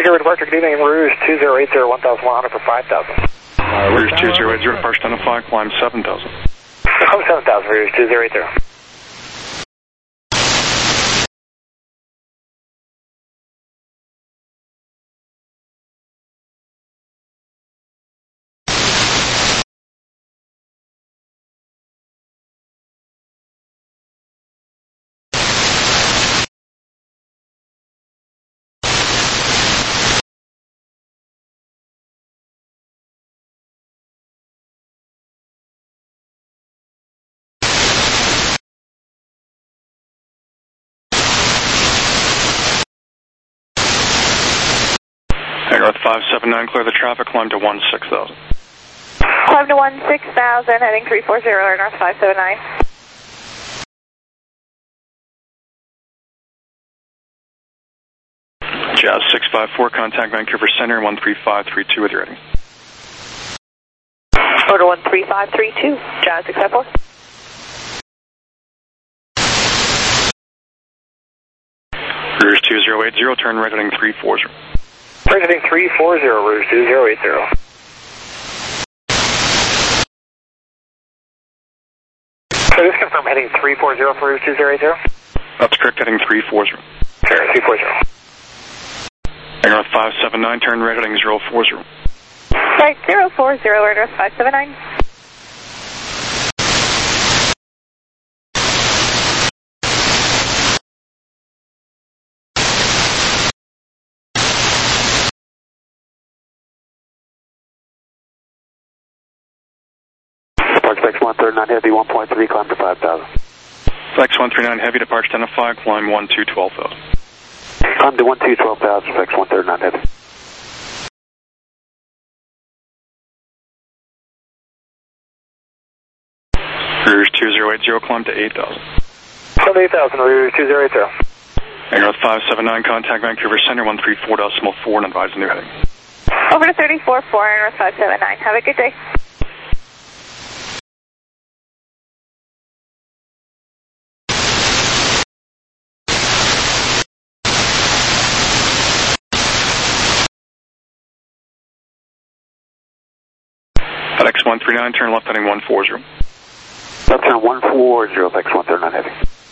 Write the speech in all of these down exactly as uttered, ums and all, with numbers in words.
Tiger departure, good evening, Rouge two zero eight zero, one thousand one hundred for five thousand. Uh, Rouge two zero eight zero, departure identify, climb seven thousand. Climb seven thousand, Rouge two zero eight zero. North five seven nine, clear the traffic, climb to one six thousand. Climb to one six thousand, heading three four zero, North five seven nine. Jazz six five four, contact Vancouver Center, one three five three two with your rating. Order one three five three two, Jazz six five four. Rouge two zero eight zero, turn right heading three four zero. Right heading three four zero, Rouge two zero eight zero. So just confirm heading three four zero for Rouge two zero eight zero? That's correct, heading three four zero. Sure, three four zero. North five seven nine, turn right heading zero four zero. Right, zero four zero, North five seven nine. Flex one three nine Heavy, one point three, climb to five thousand. Flex one three nine Heavy, departure identify, climb one two twelve thousand. Climb to one two twelve thousand, Flex one three nine Heavy. Rouge two zero eight zero, climb to eight thousand. Climb to eight thousand, Rouge two zero eight zero. North five seven nine, contact Vancouver Center, one three four decimal four, and advise the new heading. Over to thirty four four, North five seven nine. Have a good day. FedEx one three nine, turn left heading one four zero. Left turn one four zero, FedEx one three nine Heavy.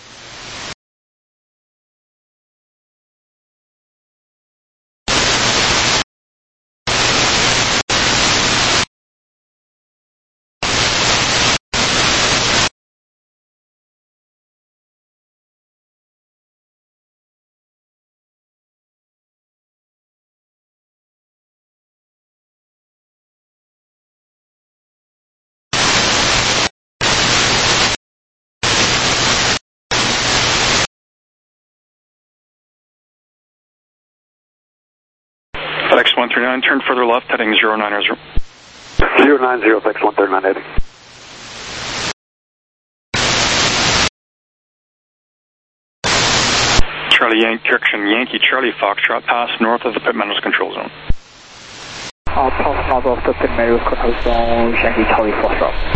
FedEx one three nine, turn further left heading zero nine zero. zero nine zero, FedEx one three nine Heavy. Charlie Yankee, correction, Yankee Charlie Foxtrot, pass north of the pit manuals control zone. I'll pass north of the pit manuals control zone, Yankee Charlie Foxtrot.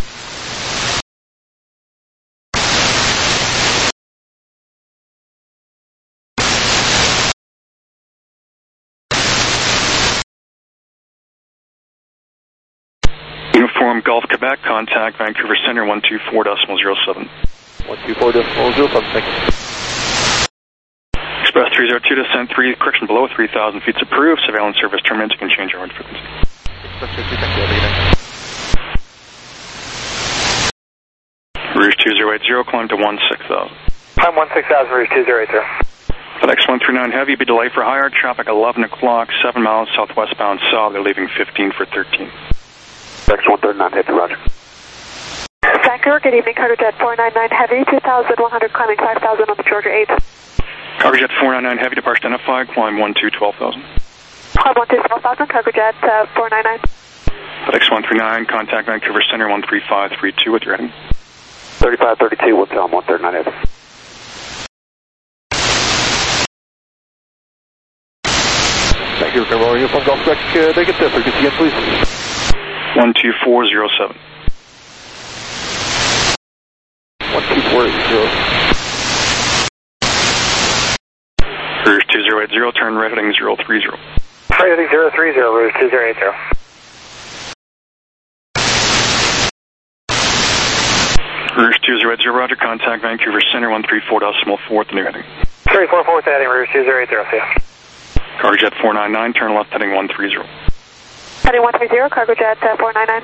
Uniform Golf Quebec, contact Vancouver Center, one two four decimal zero seven. one two four decimal zero seven, thank you. Express three zero two, descent three, correction below three thousand feet approved, surveillance service terminates, you can change your own frequency. Rouge two zero eight zero, climb to one six thousand. Climb one six thousand, Rouge two zero eight zero. FedEx one three nine Heavy, be delayed for higher, traffic eleven o'clock, seven miles southwestbound south, they're leaving fifteen for thirteen. FedEx one three nine Heavy, roger. Vancouver, good evening, Cargo Jet four nine nine Heavy, two thousand one hundred, climbing five thousand on the Georgia eight. Cargo Jet four nine nine Heavy, departure identified, climb one two twelve thousand. Climb one two twelve thousand, Cargo Jet uh, four nine nine. FedEx one three nine, contact Vancouver Center, one three five three two with your heading. thirty-five thirty-two, we'll tell them one three nine Heavy. Thank you, River. Uniform Golf Quebec, uh, negative, frequency again, please. one two four zero seven. one two four zero. Rouge two zero eight zero, turn right heading zero three zero. Flight heading zero three zero, Rouge two zero eight zero. Rouge two zero eight zero, roger, contact Vancouver Center one three four decimal four at the new heading. three four four, heading Rouge two zero eight zero, see ya. Cargojet four nine nine, turn left heading one three zero. Heading one three zero, Cargojet uh, four nine nine.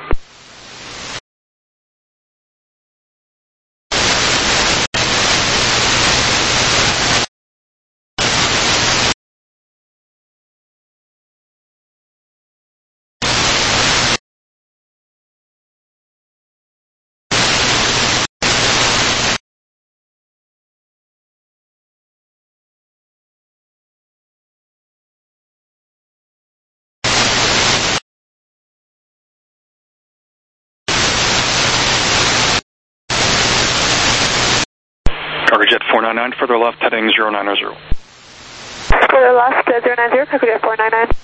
Cargojet four nine nine, further left heading zero nine zero. Further left, uh, zero nine zero, Cargojet four nine nine.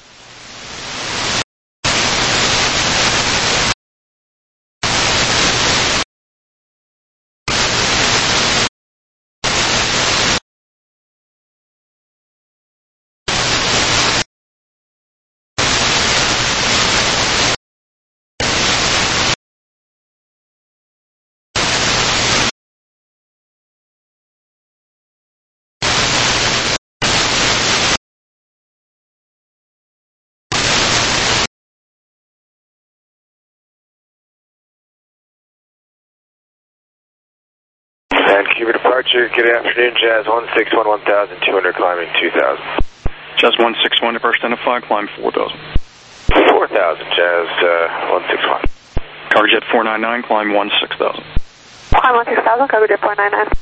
Vancouver departure, good afternoon, Jazz one six one, one thousand two hundred, climbing two thousand. Jazz one six one, departure identified, climb four thousand. four thousand, Jazz uh, one six one. Cargojet four nine nine, climb one six thousand. Climb one six thousand, Cargojet four nine nine.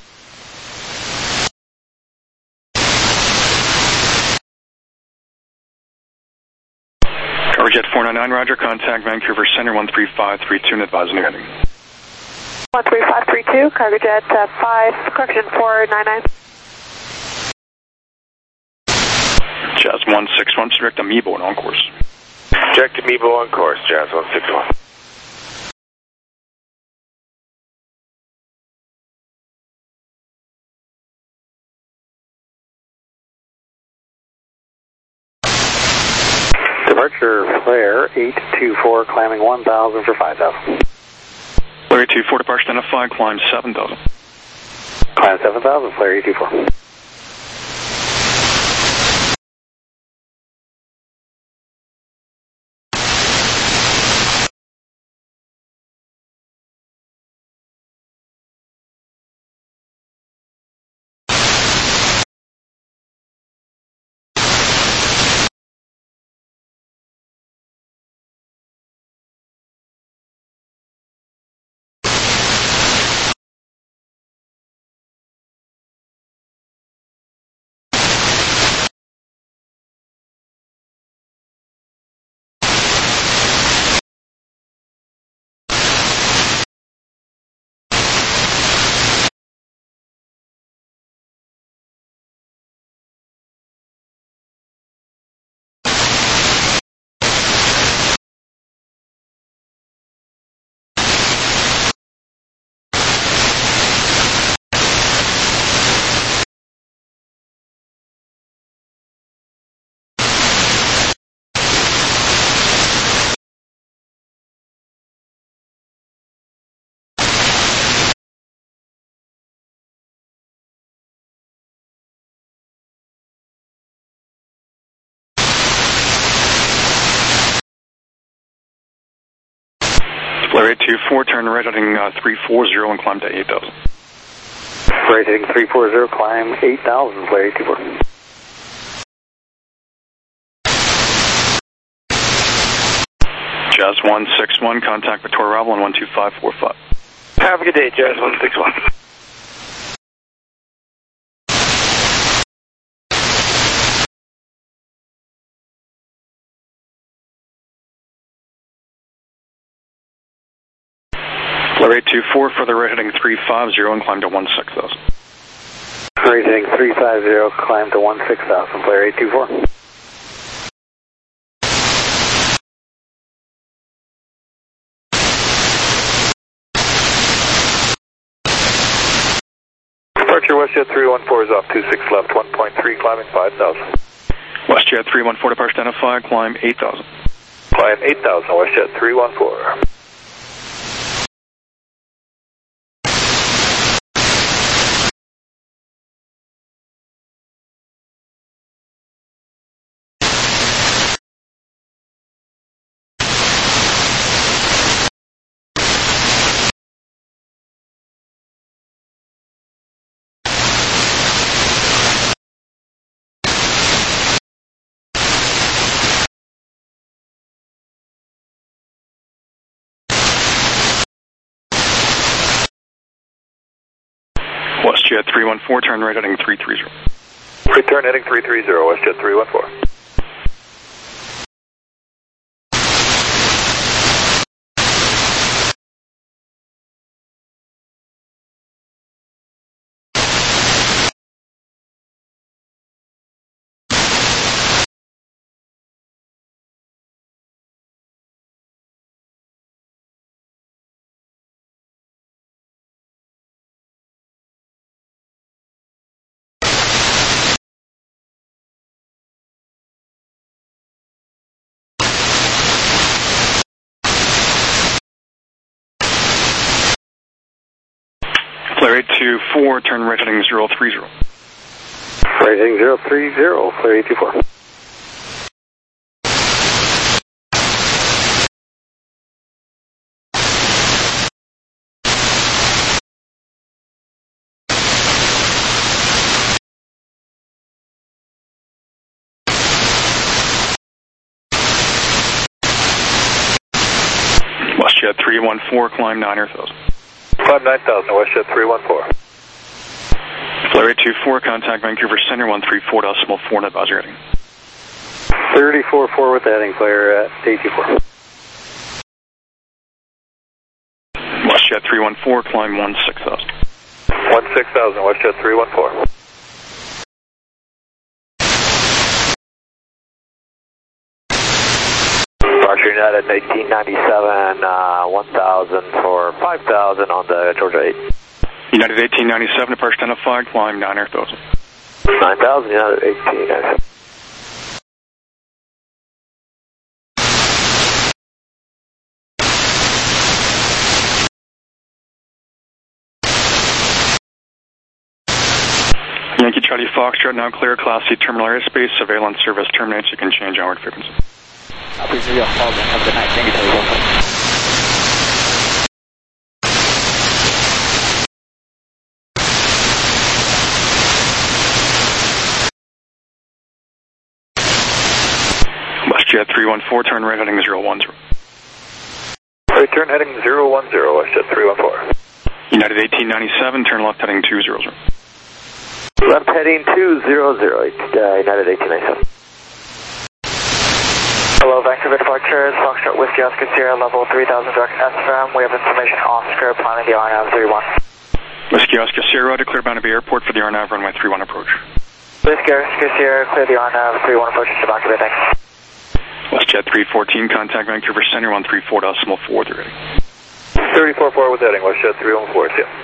Cargojet four nine nine, roger, contact Vancouver Center one three five three two and advise new heading. one three five three two, Cargojet uh, five, correction four nine nine. Jazz one six one, direct Amiibo and on course. Direct Amiibo on course, Jazz one six one. Departure flare eight two four, climbing one thousand for five thousand. Flare eight two four, departure identified, climb seven thousand. Climb seven thousand, flare eight two four. Flare eight two four, turn right heading uh, three four zero and climb to eight thousand. Flare heading three four zero, climb eight thousand, flare eight two four. Jazz one six one, contact Victoria Ravel on one two five four five. Have a good day, Jazz one six one. Flare eight two four, further right heading three five zero and climb to one six thousand. Flare heading three five zero, climb to one six thousand, flare eight two four. Departure WestJet three one four is off two six left, one point three, climbing five thousand. WestJet three one four departure identified, climb eight thousand. Climb eight thousand, WestJet three one four. WestJet three one four, turn right heading three three zero. Return heading three three zero, WestJet three one four. Flare eight two four, turn right heading zero three zero. Right heading zero three zero, Flare eight two four. WestJet three one four, climb nine thousand. Climb nine thousand, WestJet three one four. Flare eight two four, contact Vancouver Center one three four decimal four, net advisory heading. thirty-four four with the heading, Flare at eight two four. WestJet three one four, climb one six thousand. one six thousand, WestJet three one four. Departure United eighteen ninety-seven, uh, one thousand for five thousand on the Georgia eight. United eighteen ninety-seven, departure identified, climb nine thousand. nine thousand, United eighteen ninety-seven. Yankee Charlie Foxtrot, now clear, Class C terminal airspace, surveillance service terminates, you can change hour frequency. Please your call, have a good night. Thank you, Charlie Foxtrot. WestJet three one four, turn right heading zero one zero. Return heading zero one zero, WestJet three one four. United eighteen ninety-seven, turn left heading two zero zero. Left heading two zero zero, uh, United eighteen ninety-seven. Hello, Vancouver departure, Foxtrot Whiskey Oscar Sierra, level three thousand direct S R M. We have information Oscar, planning the R N A V three one. Whiskey Oscar Sierra, declare Boundary Bay Airport for the R N A V runway three one approach. Whiskey Oscar Sierra, clear the R N A V three one approach to Boundary Bay, thanks. WestJet three fourteen, contact Vancouver Center one three four decimal four, they're ready. thirty-four four with heading, WestJet three one four, see ya.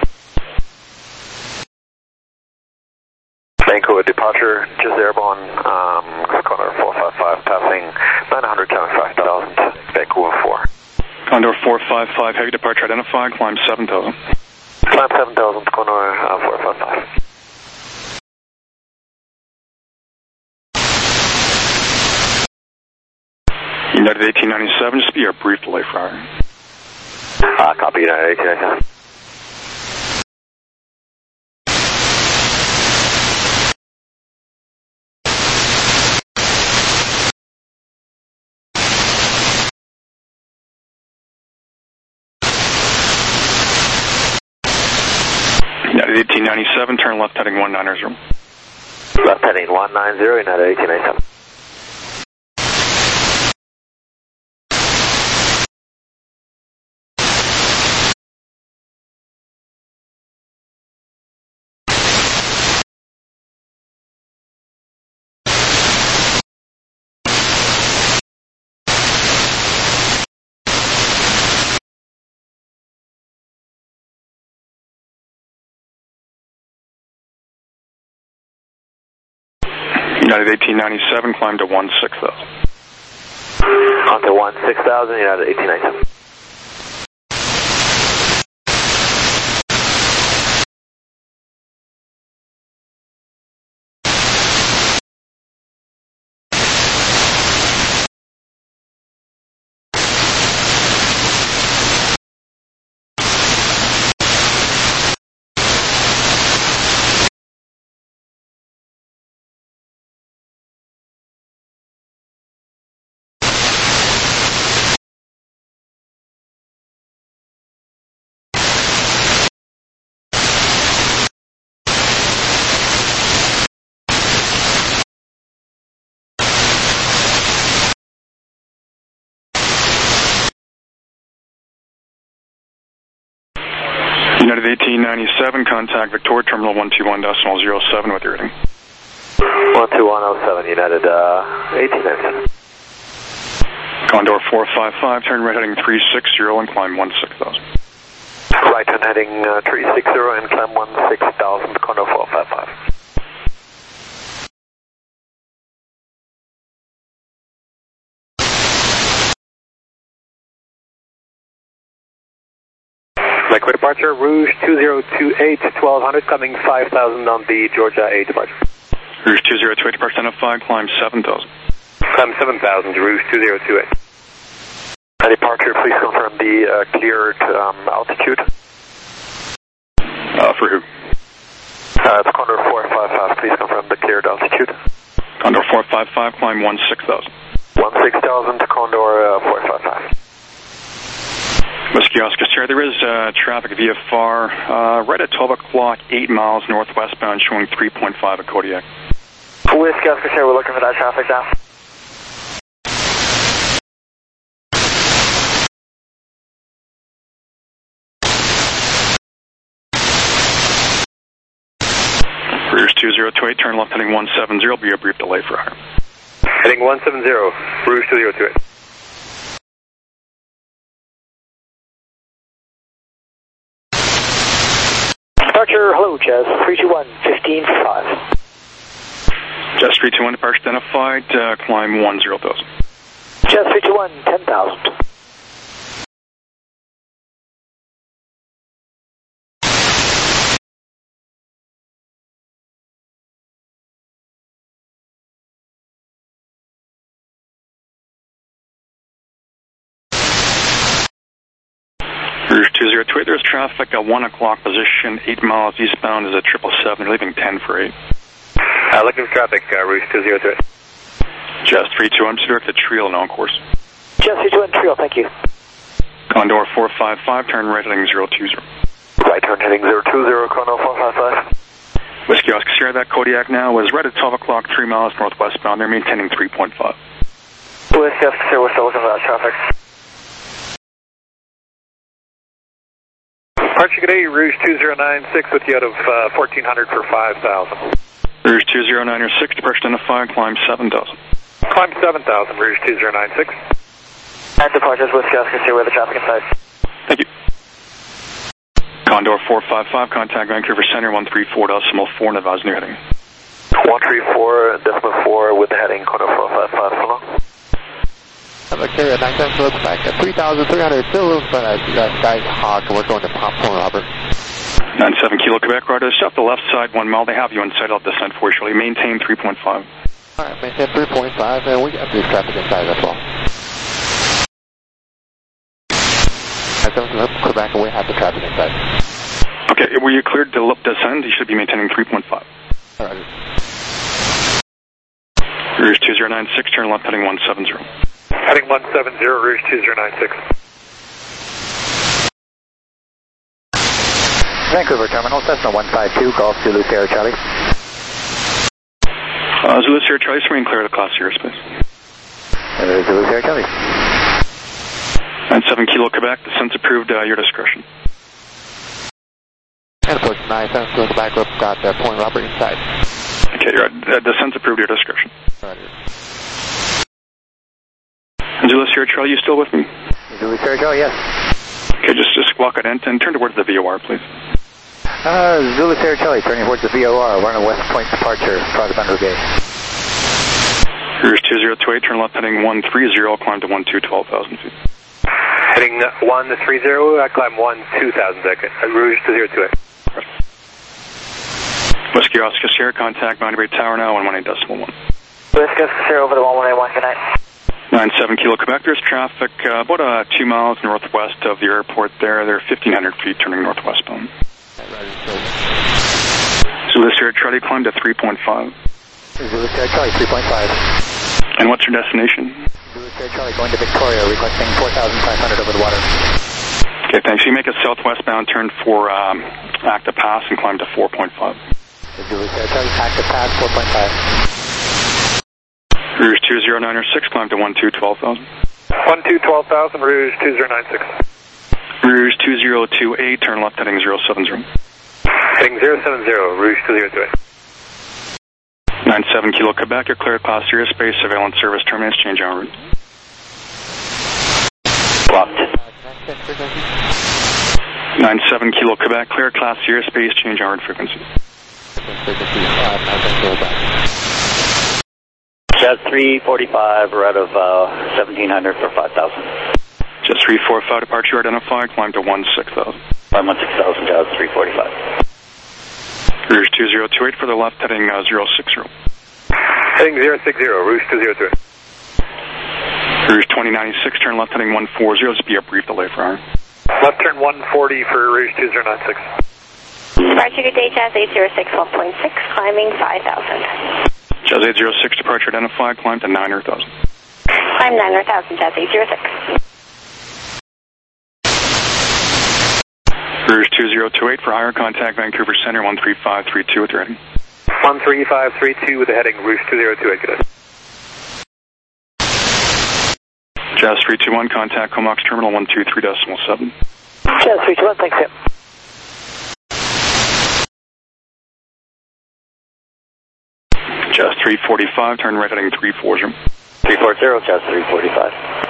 Vancouver departure, just airborne, um, Condor four five five, passing nine hundred seventy-five thousand, Vancouver four. Condor four five five, heavy departure identified, climb seven thousand. Climb seven thousand, Condor uh, four five five. United eighteen ninety-seven, just be a brief delay for hour. Uh, copy, United eighteen ninety-seven. United eighteen ninety-seven, turn left heading one nine zero. Left heading one nine zero, United eighteen ninety-seven. United eighteen ninety-seven, climb to one six thousand. On to one six thousand, United eighteen ninety-seven. United eighteen ninety-seven, contact Victoria Terminal one two one decimal zero seven with your rating. one two one oh seven, United uh, eighteen ninety-seven. Condor four five five, turn right heading three six zero and climb one six thousand. Right turn heading uh, three six zero and climb one six thousand, Condor four five five. Liquid departure, Rouge two zero two eight, twelve hundred, coming five thousand on the Georgia eight departure. Rouge two zero two eight, departure identified, climb seven thousand. Climb seven thousand, Rouge two zero two eight. At departure, please confirm the uh, cleared um, altitude. Uh, for who? Uh, it's Condor four five five, please confirm the cleared altitude. Condor four five five, climb one six thousand. one six thousand, Condor uh, four five five. Whiskey Oscar Sierra, there is uh, traffic V F R uh, right at twelve o'clock, eight miles northwestbound, showing three point five at Kodiak. Whiskey Oscar Sierra, we're looking for that traffic now. Rouge two zero two eight, turn left heading one seven zero, be a brief delay for hire. Heading one seven zero, Rouge two zero two eight. Departure, hello, Jazz three two one, fifteen five. Jazz three two one, departure identified, uh, climb one zero thousand. Jazz three two one, ten thousand. Rouge two zero two eight, there's traffic at one o'clock position, eight miles eastbound is at triple seven, you're leaving ten for eight. Uh, looking for traffic, uh, Rouge two zero two eight. Jazz three two one, direct to Trio and on course. Jazz three two one, Trio, thank you. Condor four five five, turn right heading zero two zero. Right turn heading zero two zero, Condor four five five. Whiskey Oscar Sierra, that Kodiak now is right at twelve o'clock, three miles northwestbound, they're maintaining three point five. Whiskey Oscar Sierra, we're still looking for that traffic. Departure, good day, Rouge two zero nine six with you out of uh, fourteen hundred for five thousand. Rouge two zero nine six, departure identified, climb seven thousand. Climb seven thousand, Rouge two zero nine six. And departures, Whiskey Oscar Sierra, where the traffic inside. Thank you. Condor four five five, contact Vancouver Center one three four decimal four, and advise new heading. one three four decimal four with the heading Condor four five five, so long. Carrier nine seven, looks back at three thousand three hundred, still looks like that Sky Hawk, we're going to Pop Point Robert. nine seven Kilo Quebec, right, just off the left side, one mile, they have you inside, I'll descend for you shortly, maintain three point five. Alright, maintain three point five, and we got this traffic inside as well. nine seven, Quebec, and we have the traffic inside. Okay, were you cleared to descend? You should be maintaining three point five. Alright. Rouge two zero nine six, turn left heading one seven zero. Heading one seven zero, Rouge two zero nine six. Vancouver Terminal, Cessna one five two, Golf Zulu Sierra Charlie. Uh, Zulu Sierra Charlie, remain clear of the class zero space. Uh, Zulu Sierra Charlie. nine seven Kilo Quebec, descent's approved, uh, your discretion. And of course, nine seven, Kilo Quebec, we've got uh, Point Robert inside. Okay, you're right. Uh, descent's approved, your discretion. Alright. Zulu Sierra Charlie, you still with me? Zulu Sierra Charlie, yes. Okay, just, just walk it in and turn towards the V O R, please. Uh, Zulu Sierra Charlie, turning towards the V O R, we're on a West Point departure, Prospect Brigade. Rouge two zero two eight, turn left heading one three zero, climb to one two, twelve thousand feet. Heading one three zero, I climb one two thousand second. Rouge two zero two eight. Whiskey Oscar Sierra, contact Boundary Bay Tower now, one one eight decimal one. Whiskey Oscar Sierra over the one one eight one, good night. nine seven Kilo Quebec, there's traffic uh, about uh, two miles northwest of the airport there. They're fifteen hundred feet turning northwestbound. Zulu Sierra Charlie, climb to three point five. Zulu Sierra Charlie, three point five. And what's your destination? Zulu Sierra Charlie, going to Victoria, requesting four thousand five hundred over the water. Okay, thanks. You make a southwestbound turn for um, Acta Pass and climb to four point five. Zulu Sierra Charlie, Acta Pass, four point five. Rouge two zero nine six, climb to one two, twelve thousand. one two, twelve thousand, Rouge two zero nine six. Rouge two zero two eight, turn left heading zero seven zero. Heading zero seven zero, Rouge two zero two eight. nine seven Kilo Quebec, you're cleared class zero space, surveillance service terminus, change en route. Blocked. nine seven Kilo Quebec, clear class zero space, change en route frequency. Jazz three forty-five, right of uh, seventeen hundred for five thousand. Jazz three four five, departure identified, climb to one six thousand. Climb one six thousand, Jazz three forty-five. Rouge two zero two eight for the left, heading uh, zero six zero. Heading zero six zero, Rouge two zero two eight. Rouge twenty ninety-six, turn left heading one four zero, just be a brief delay for hour. Left turn one forty for Rouge two zero nine six. Departure good day, Jazz eight zero six, one point six, climbing five thousand. Jazz eight zero six, departure identified, climb to nine hundred thousand. Climb nine hundred thousand, Jazz eight zero six. Rouge two zero two eight for higher, contact Vancouver Center one three five three two with your heading. one three five three two with the heading Rouge two zero two eight, good day. Jazz three two one, contact Comox Terminal one two three decimal seven. Jazz three two one, thanks, Tim. Jazz three forty-five, turn right heading three four zero. three four zero, Jazz three forty-five.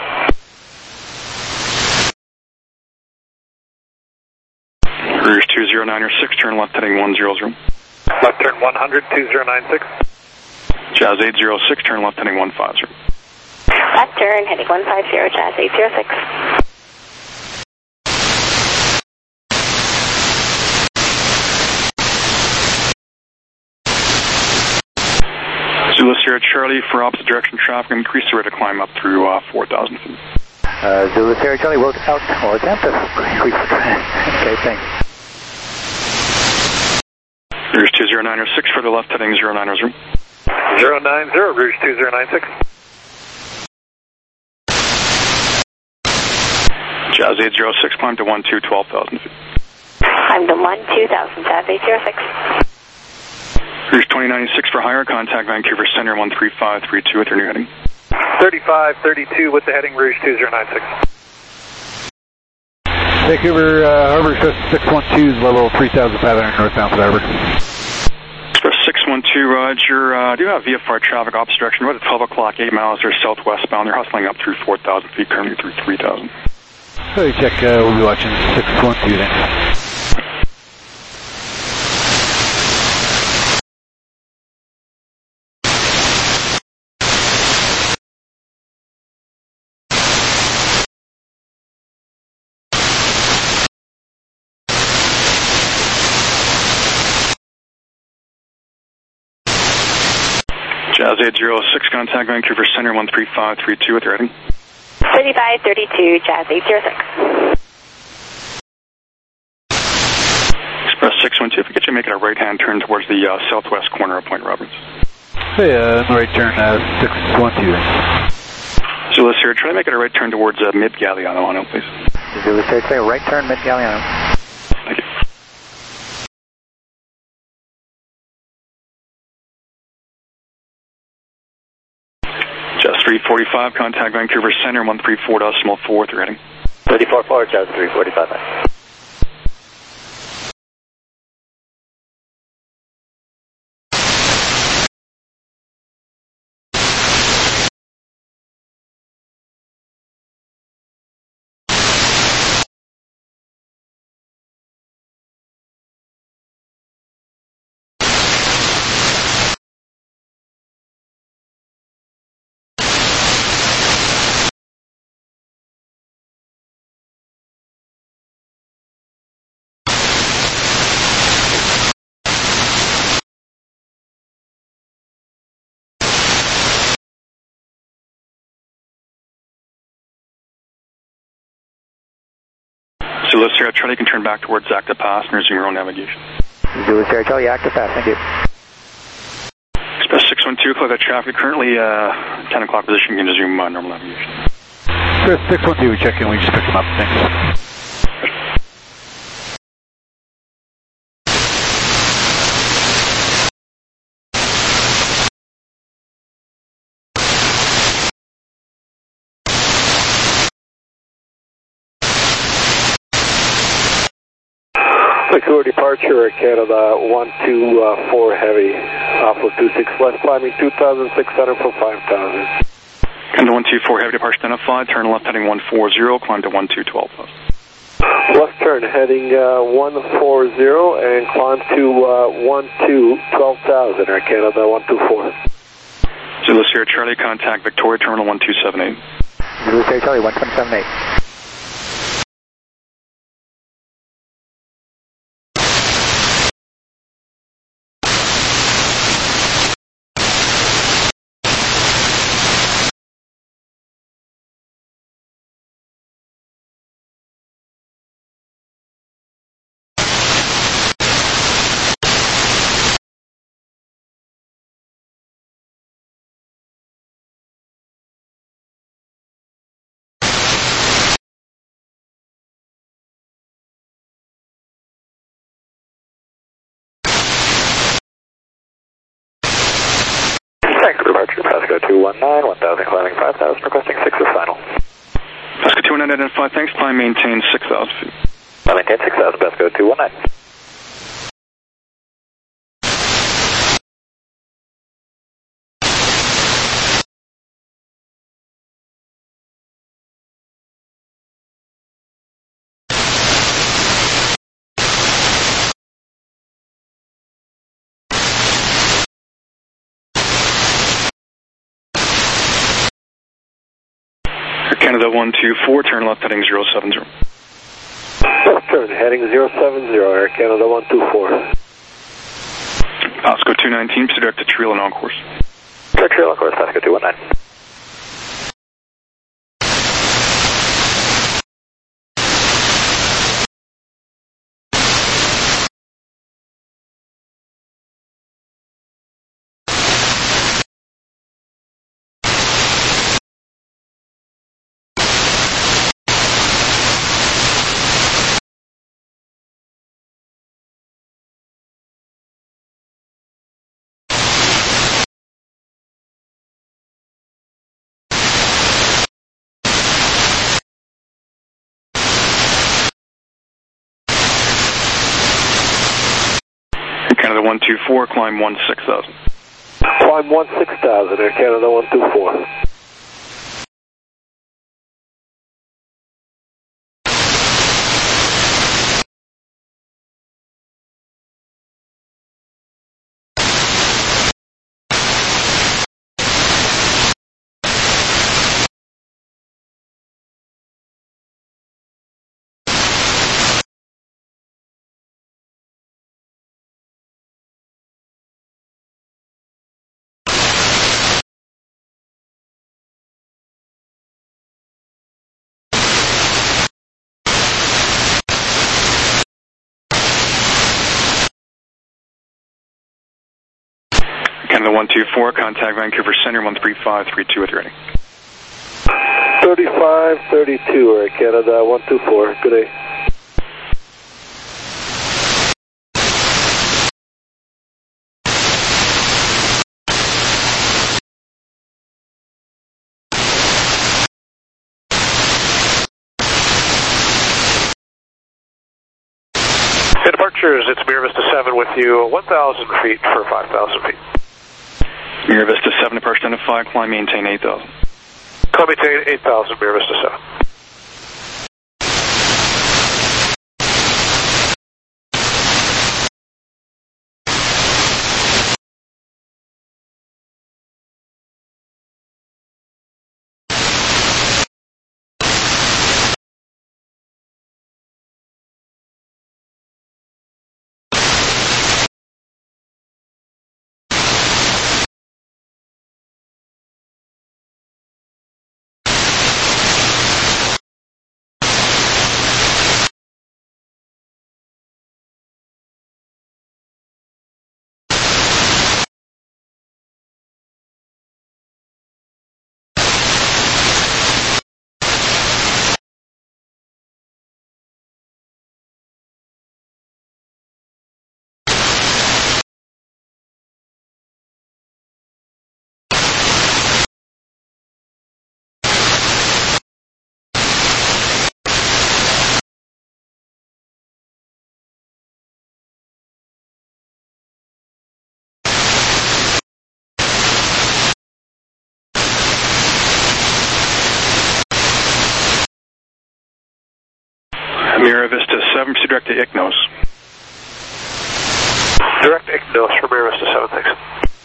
Rouge two zero nine six, turn left heading one zero zero. Left turn one hundred, two zero nine six. Jazz eight zero six, turn left heading one five zero. Left turn, heading one five zero, Jazz eight zero six. Zulu Sierra Charlie, for opposite direction traffic, increase the rate of climb up through uh, four thousand feet. Uh, Zulu Sierra Charlie, work out, or attempt to increase. Okay, thanks. Rouge two zero nine six for the left heading zero nine zero. zero nine zero, Rouge two zero nine six. Jazz eight zero six, climb to one two, twelve thousand feet. Climb to one two thousand, Jazz eight zero six. Rouge twenty ninety-six for higher, contact Vancouver Center one three five three two with your new heading. thirty-five thirty-two with the heading Rouge two zero nine six. Vancouver uh, Harbor six one two, level three thousand five hundred northbound for Harbor. Express six one two, Roger. Uh, do have V F R traffic opposite direction. About at twelve o'clock, eight miles, they're southwestbound. They're hustling up through four thousand feet, currently through three thousand. So you check, uh, we'll be watching six one two then. Jazz eight zero six, contact Vancouver Center one three five three two with your heading. thirty-five thirty-two, Jazz eight zero six. Express six one two, if we get you making a right-hand turn towards the uh, southwest corner of Point Roberts. Hey, uh, right turn, uh, six one two then. Zulu Sierra, try to make it a right turn towards uh, mid-Galiano, on out, please. Zulu Sierra, say right turn, mid-Galiano. Thank you. Jazz three forty-five, contact Vancouver Center one three four decimal four with your heading. thirty-four four, Jazz three forty-five. Zulu Sierra Charlie, you can turn back towards active pass and resume your own navigation. Zulu Sierra Charlie, active pass, thank you. Express six one two, clear that traffic. Currently uh, ten o'clock position, you can resume uh, normal navigation. Express six one two, check in, we just picked him up, thanks. Secure departure at Canada one two four heavy, off of two six west, climbing two thousand six hundred for five thousand. Canada one two four heavy departure identified, turn left heading one four zero, climb to one two twelve thousand. Left turn heading uh, one four zero and climb to uh, one two twelve thousand at Canada one two four. Zulu Sierra Charlie, contact Victoria Terminal one two seven eight. Zulu Sierra Charlie, one two seven eight. Departure, Pasco two one nine, one thousand, climbing five thousand, requesting six is final. Pasco two one nine identified, thanks, climb maintain six thousand feet. I maintain six thousand, Pasco two one nine. Canada one two four, turn left heading zero seven zero. Left turn heading zero seven zero, Air Canada one two four. Pasco two nineteen, proceed direct to Trail and on course. Direct Trail on course, Pasco two one nine. Canada one two four, climb one six thousand. Climb one six thousand, Air Canada one two four. Canada one two four, contact Vancouver Center one three five three two with ready. thirty-five thirty-two, Air Canada one two four, good day. Departures, it's Mira Vista seven with you, one thousand feet for five thousand feet. Mira Vista seven, departure identified, climb maintain eight thousand. Climb maintain eight thousand, Mira Vista seven. Mira Vista seven, direct to Icknos. Direct Icknos for Mira Vista seven, thanks.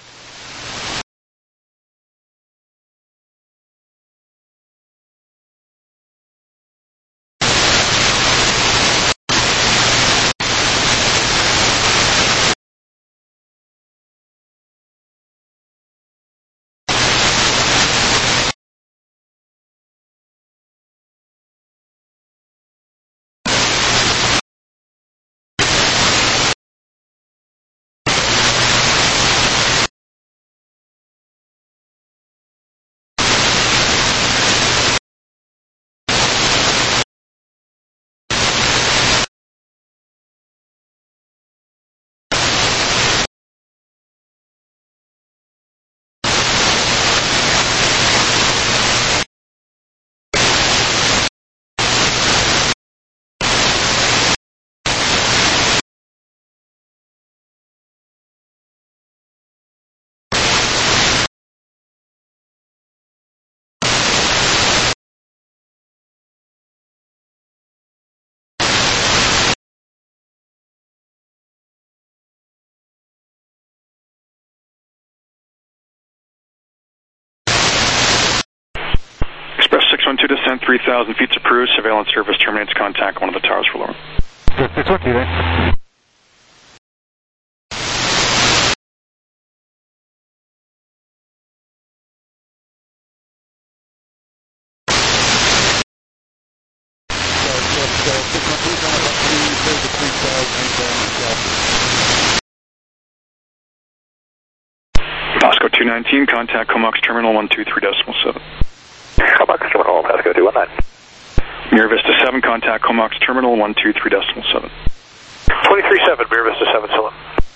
six one two, descent three thousand feet to Peru. Surveillance service terminates. Contact one of the towers for lower. six one two, then. Pasco two nineteen, contact Comox Terminal one two three decimal seven. Comox Terminal, Pasco two one nine. Mira Vista seven, contact Comox Terminal one two three decimal seven. twenty-three seven, Mira Vista seven, Silla.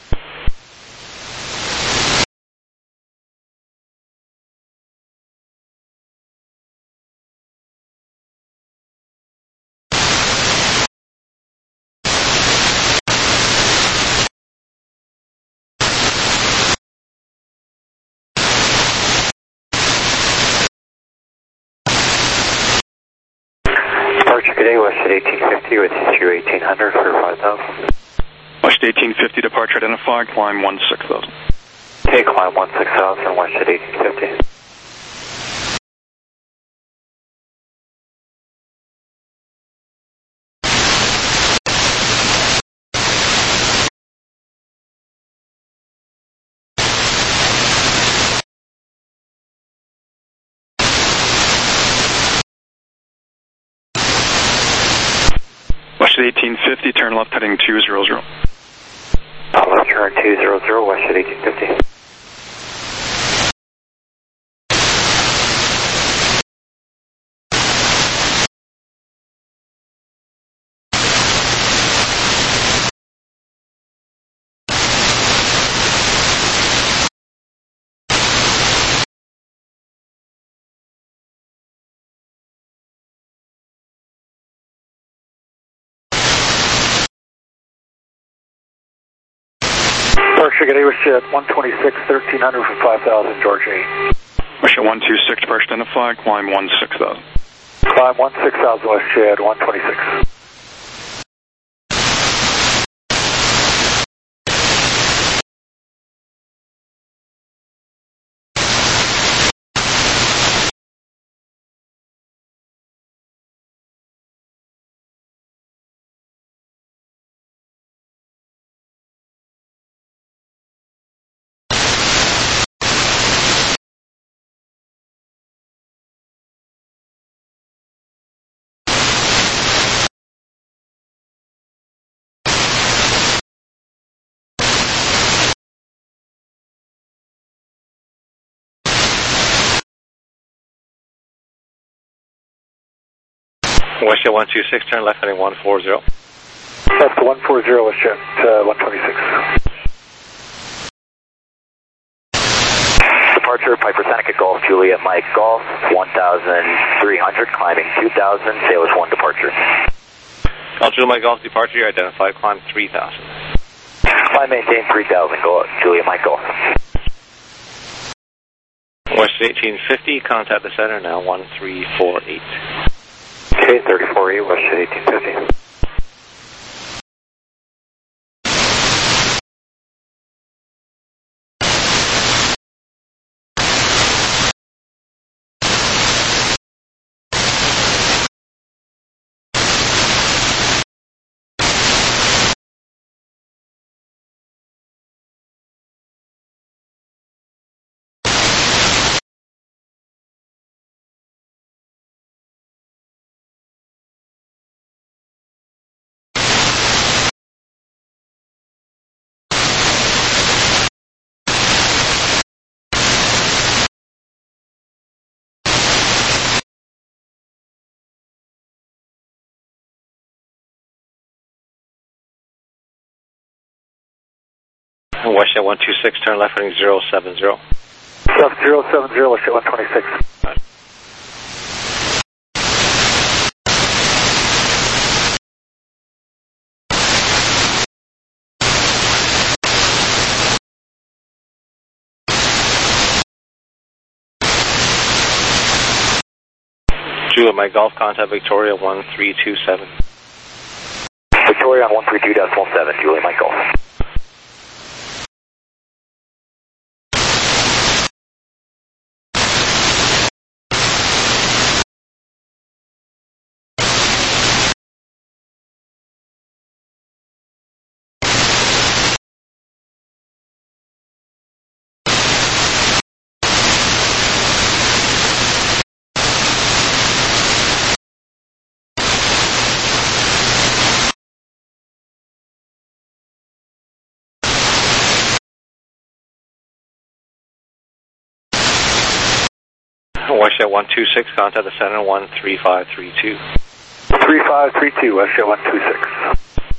Departure today, West eighteen fifty with issue eighteen hundred for five thousand. West eighteen fifty, departure identified, climb one six thousand. Okay, climb one six thousand, West eighteen fifty. West eighteen fifty, turn left heading two zero zero. Uh, left turn two zero zero, West at eighteen fifty. Departure today, West at one twenty-six, thirteen hundred for five thousand, George eight. West one two six, departure identified, climb one six thousand. Climb one six thousand, West Chad, one twenty-six. West one two six, turn left heading one four zero. That's the one four zero, West Jet, uh, one twenty-six. Departure, Piper Seneca Golf, Juliet Mike Golf, one thousand three hundred, climbing two thousand, Sailors one departure. Golf, Juliet Mike Golf, departure, identified, climb three thousand. Climb maintain three thousand, go Juliet Mike Golf. West eighteen fifty, contact the center now, one three four eight. Okay, thirty-four eight, West eighteen fifty. Westjet one two six, turn left heading zero seven zero. Left zero seven zero, Westjet one twenty-six. Right. Juliet, my Golf, contact Victoria one three two seven. Victoria on one three two point one seven, Juliet, Mike Golf. Westjet one two six, contact the center one three five three two. three five three two, Westjet one two six.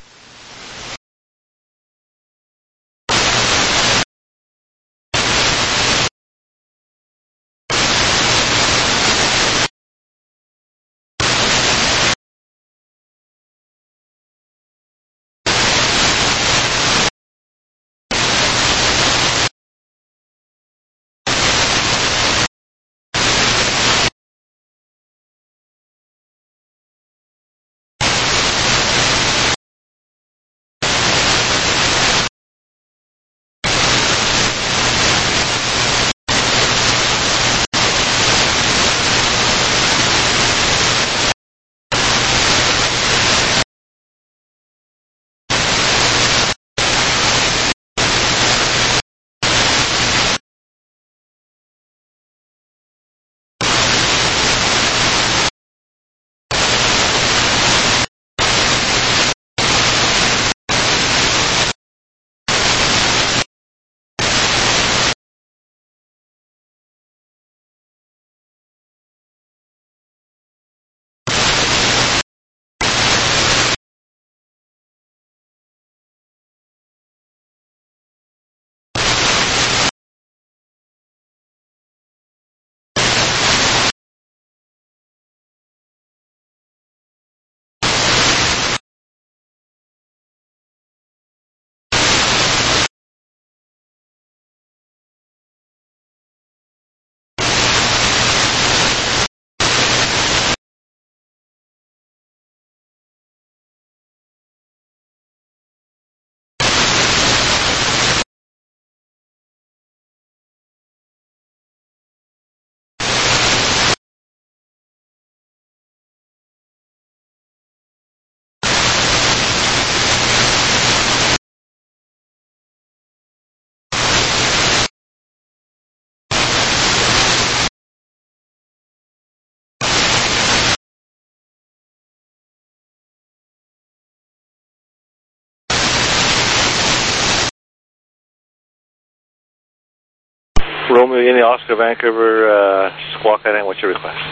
Romeo in the Oscar Vancouver uh, Squawk Island, what's your request?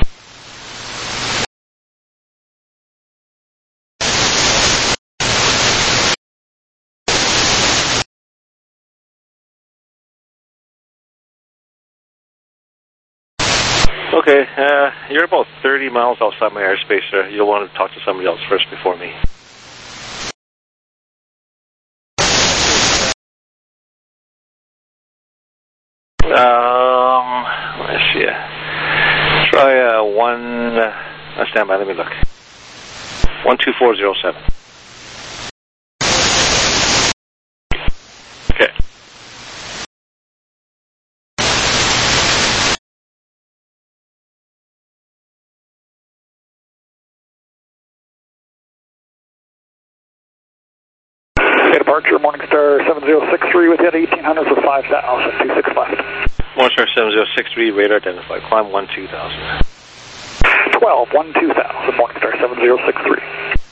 Okay, uh, you're about thirty miles outside my airspace, sir. You'll want to talk to somebody else first before me. Um, let's see. Try uh, one. Uh, stand by. Let me look. One two four zero seven. Okay. Departure, Morningstar seven zero six three with head eighteen hundred for five thousand, two six left. Morningstar seven zero six three, radar identified, climb one two thousand. twelve, one two thousand, Morningstar seven zero six three.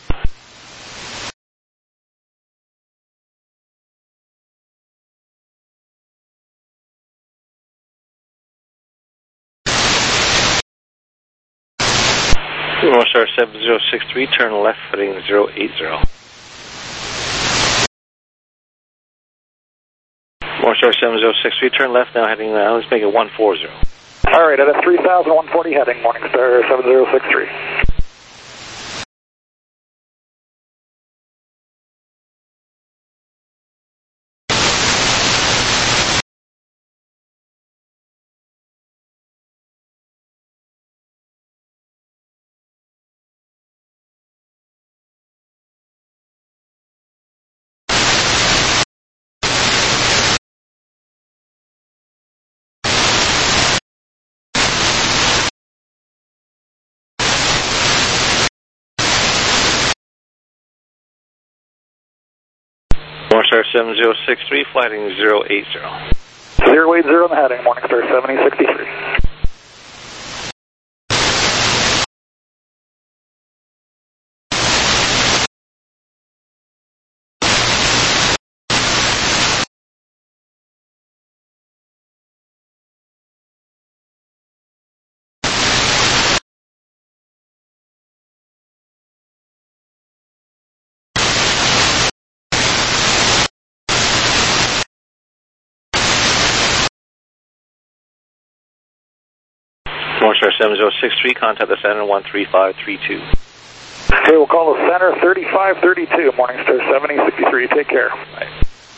Morningstar seven zero six three, turn left heading zero eight zero. Star seven zero six three, turn left now heading, uh, let's make it one forty. All right, at a three thousand one forty heading, Morningstar seven zero six three. Morningstar seven zero six three, flighting zero eight zero. zero eight zero in the heading, Morningstar seventy sixty-three. Morningstar seven zero six three, contact the center one three five three two. Okay, we'll call the center thirty-five thirty-two, Morningstar seventy sixty-three. Take care. Bye.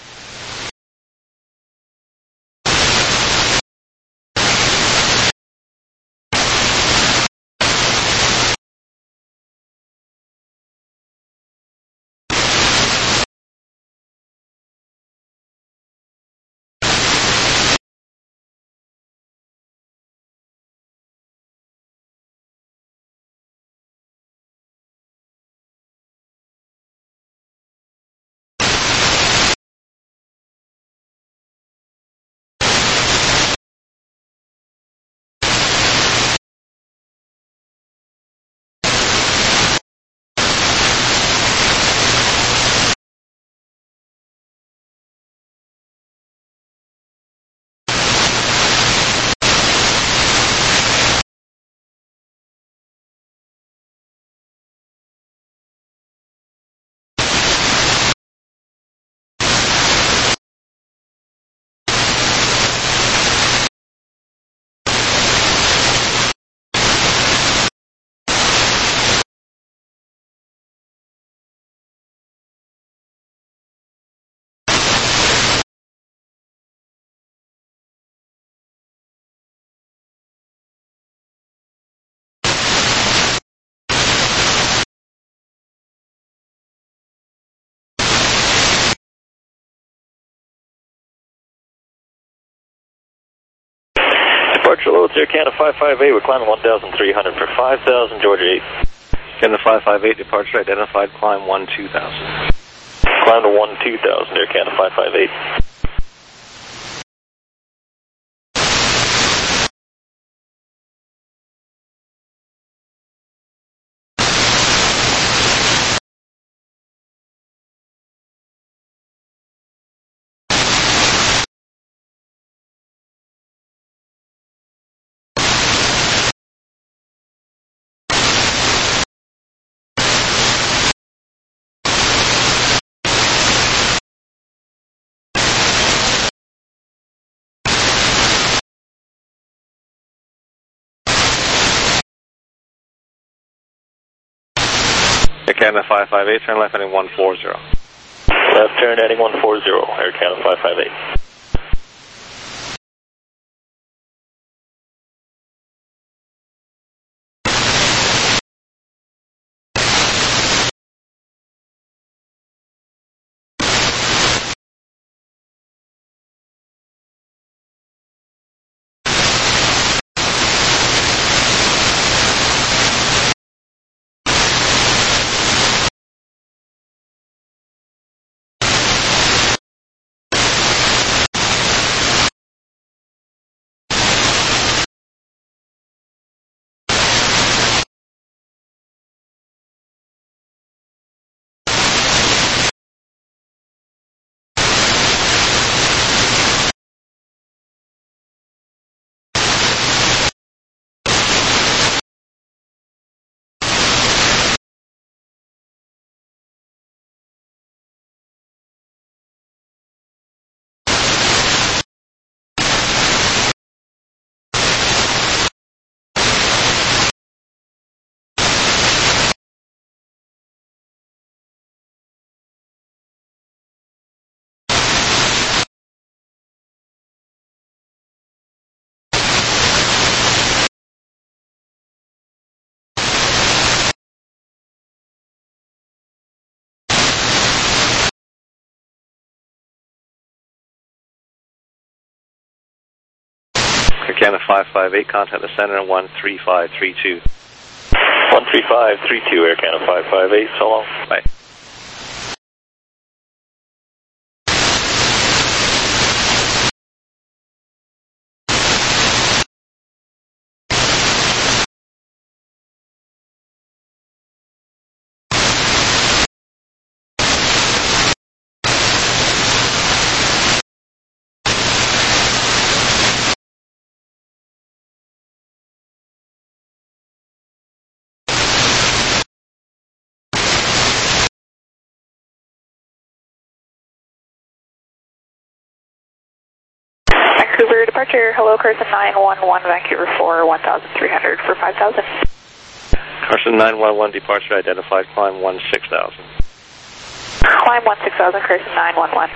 Departure loads Air Canada five five eight, we're climbing one thousand three hundred for five thousand, Georgia eight. Canada five five eight, departure identified, climb one two thousand. Climb to one two thousand, Air Canada five five eight. Air Canada five five eight, turn left heading one forty. Left turn heading one forty, Air Canada five five eight. Air Canada five five eight, contact the center one three five three two. one three five three two, Air Canada five five eight, so long. Bye. Vancouver departure, hello Carson nine one one, Vancouver four, one thousand three hundred for five thousand. Carson nine one one, departure identified, climb one six thousand. Climb one six thousand, Carson nine one one.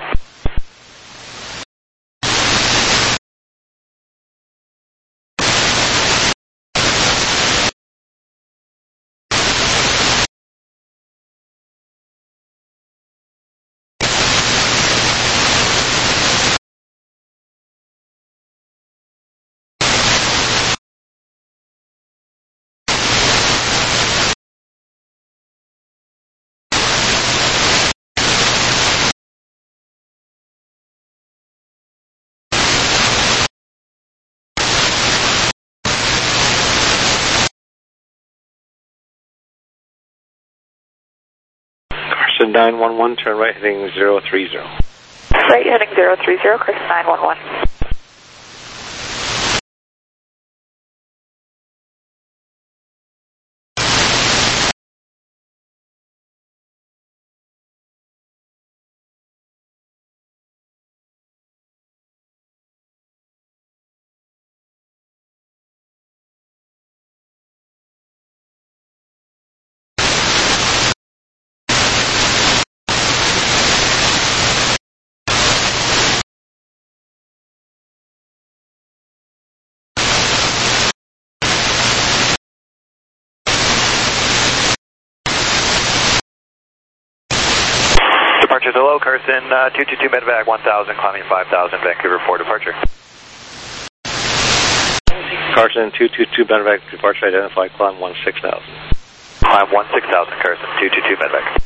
Carson nine one one, turn right heading zero three zero. Right heading zero three zero, Carson nine one one. Departures hello, Carson uh, two two two medevac one thousand, climbing five thousand, Vancouver four departure. Carson two two two, medevac, departure identified, climb one six thousand. Climb one six thousand, Carson two two two medevac.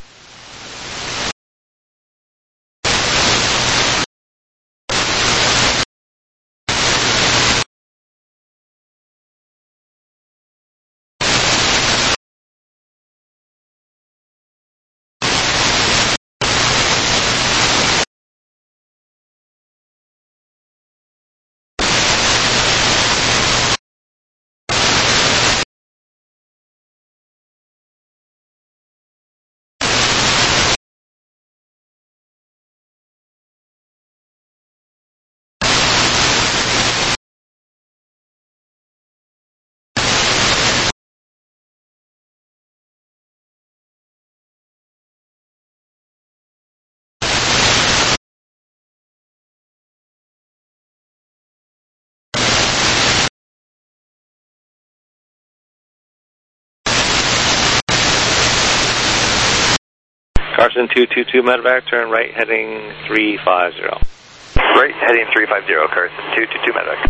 Carson two two two, medevac, turn right heading three five zero. Right heading three five zero, Carson two two two medevac.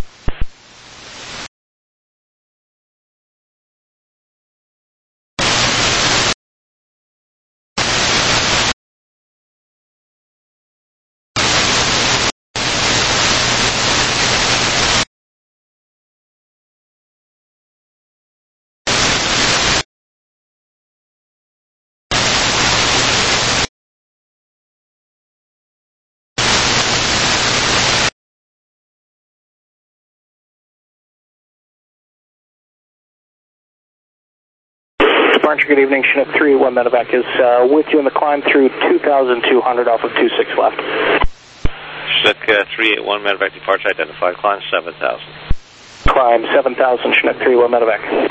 Departure, good evening. Chinook three one medevac is uh, with you in the climb through two thousand two hundred off of two six left. Chinook uh, three eight one, medevac, departure identified, climb seven thousand. Climb seven thousand, Chinook three one medevac.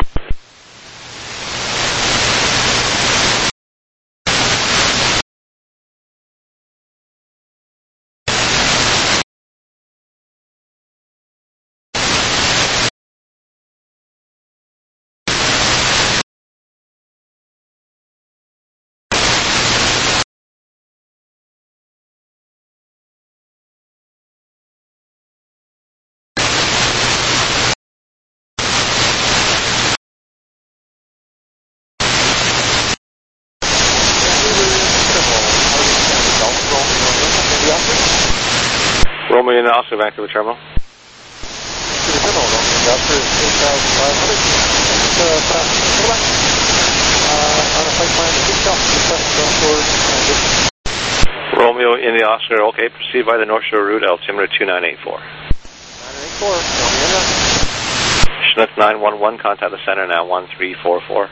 Romeo in the Oscar, Vancouver Terminal. Terminal, Romeo in the Oscar, eight thousand five hundred. Uh, uh, uh, on a flight plan to Kingston, request transport transition. Romeo in the Oscar, okay, proceed by the North Shore route, altimeter two nine eight four. nine eight four, Romeo in the Chinook nine one one, contact the center now one three four four.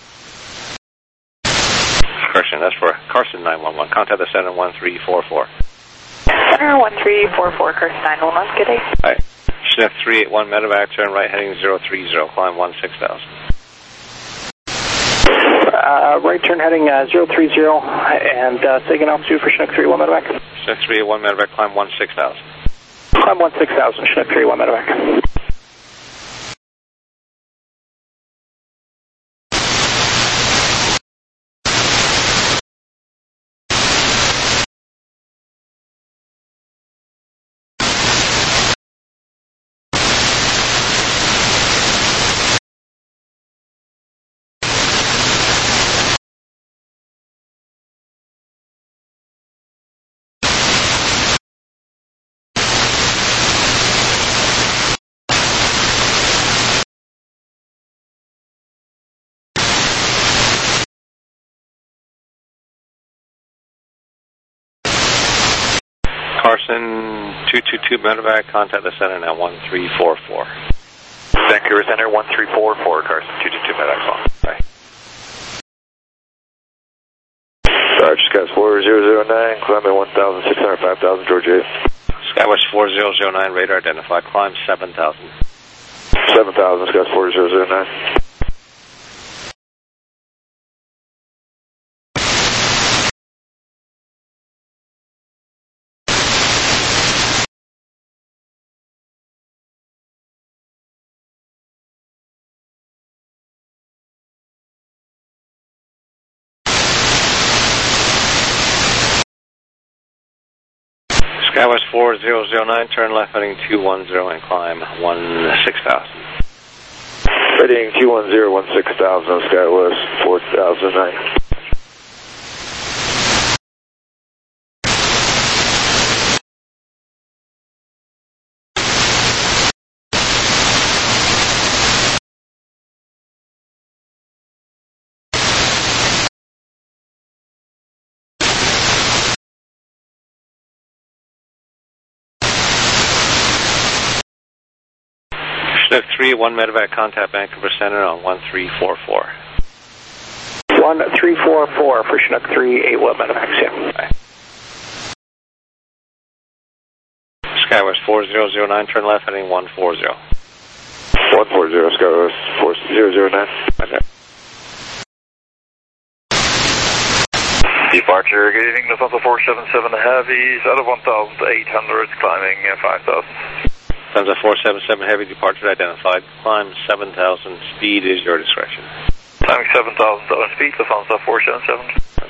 Correction, that's for Carson nine one one, contact the center one three four four. Center one three four four, Carson nine one one, good day. Hi. Chinook three eight one, medevac, turn right heading zero three zero, climb one six thousand. Uh, right turn heading uh, zero three zero, and uh, say again altitude for Chinook three eight one medevac. Chinook three eight one, medevac, climb one six thousand. Climb one six thousand, Chinook three eight one medevac. Carson two two two, medevac, contact the center now one three four four. Vancouver Center one three four four, Carson two two two, medevac, call. Bye. Sarge, Sky four zero zero nine, climbing one thousand six hundred, five thousand, Georgia. Skywest four zero zero nine, radar identified, climb seven thousand. seven thousand, Sky four zero zero nine. Skywest four zero zero nine, turn left heading two one zero and climb one six thousand. Heading two one zero, one six thousand, Skywest four thousand nine. Chinook three one, medevac, contact Vancouver Center on one three four four. one three four four for Chinook three eight one medevac, yeah. Bye. Skywest four zero zero nine, turn left heading one four zero. one four zero, Skywest four zero zero nine. Okay. Departure, good evening, Lufthansa four seven seven Heavies, out of one thousand eight hundred, climbing five thousand. Lufthansa four seven seven Heavy, departure identified, climb seven thousand, speed is your discretion. Climbing seven thousand speed, Lufthansa four seven seven.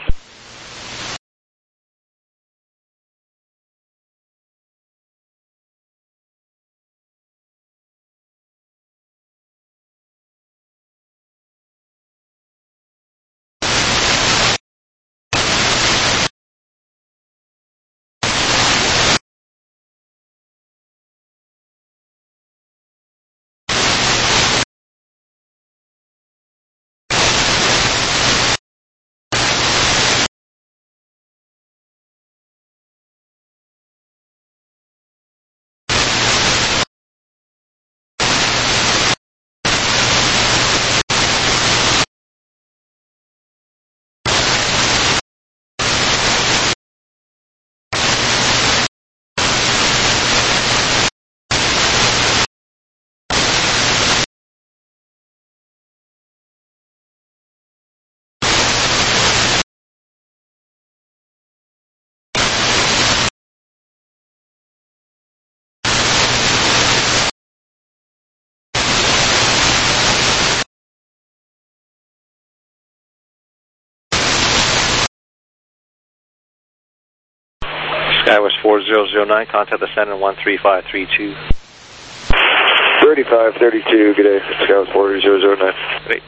Skywest four zero zero nine, contact the center one three five three two. thirty-five thirty-two, good day, Skywest four zero zero nine. Great.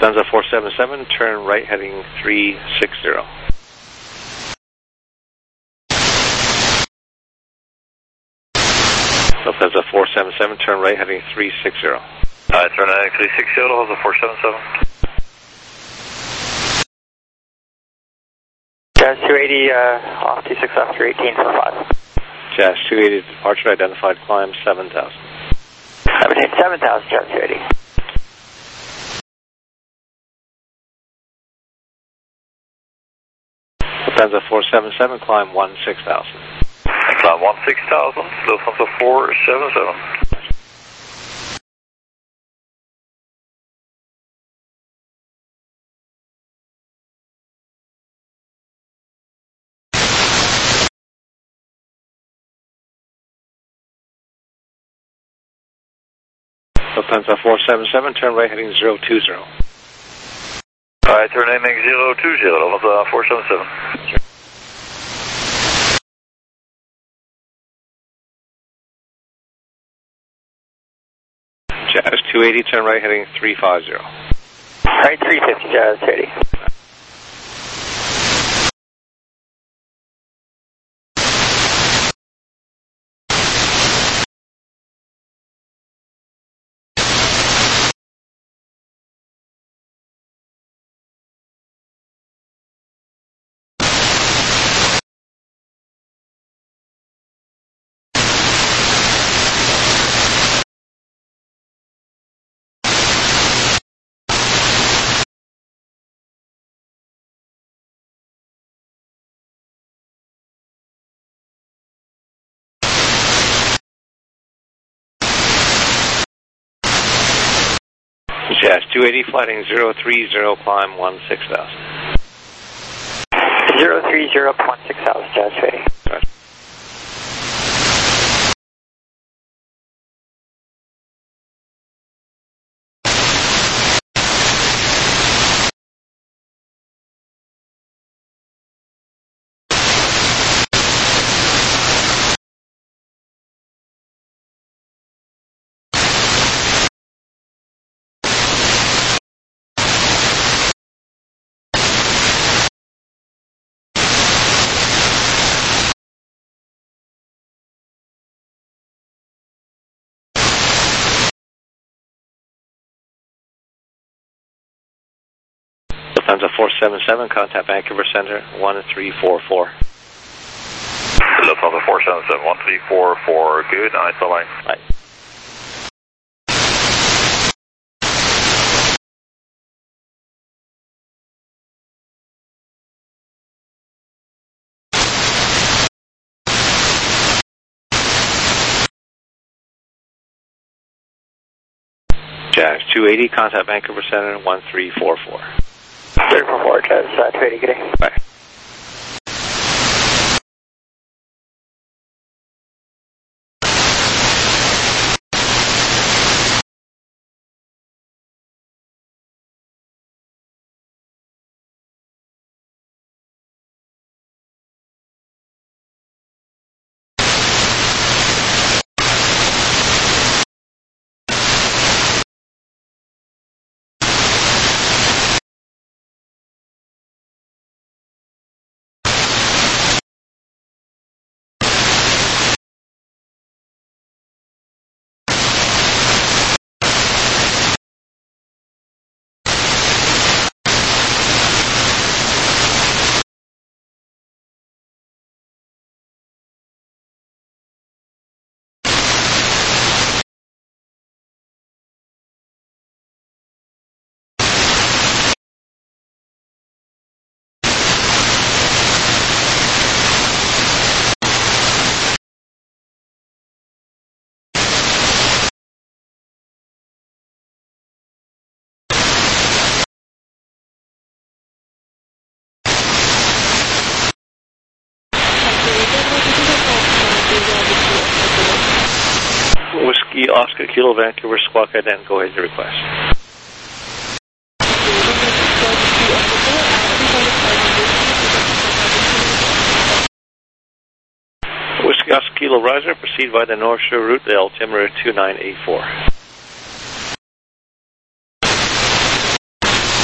Lufthansa four seven seven, turn right heading three six zero. Lufthansa four seven seven, turn right heading three six zero. Uh, turn right three six zero, Lufthansa four seven seven. Jazz two eighty, uh, off T six after eighteen for five. Jazz two eighty, departure identified, climb seven thousand. Maintain seven thousand, Jazz two eighty. Lufthansa four seven seven, climb one six thousand. Climb one six thousand, Lufthansa four seven seven. Lufthansa four seven seven, turn right heading zero two zero. Alright, turn aiming zero two zero, Lufthansa four seven seven. Jazz two eighty, turn right heading three five zero. Right, three fifty, Jazz two eighty. Jazz two eighty, flighting zero three zero, climb one six thousand. zero three zero, one six thousand, Jazz two eighty. Right. Lufthansa four seven seven, contact Vancouver Center one three four four. Lufthansa four seven seven, one three four four, good, nice, bye-bye. Bye. Jazz two eighty, contact Vancouver Center one three four four. three four four, Jazz uh, two eighty, good day. Bye. Whiskey Oscar Kilo Vancouver Squawk Ident, go ahead your request. Whiskey Oscar Kilo Riser, proceed by the North Shore route, the altimeter two nine eight four.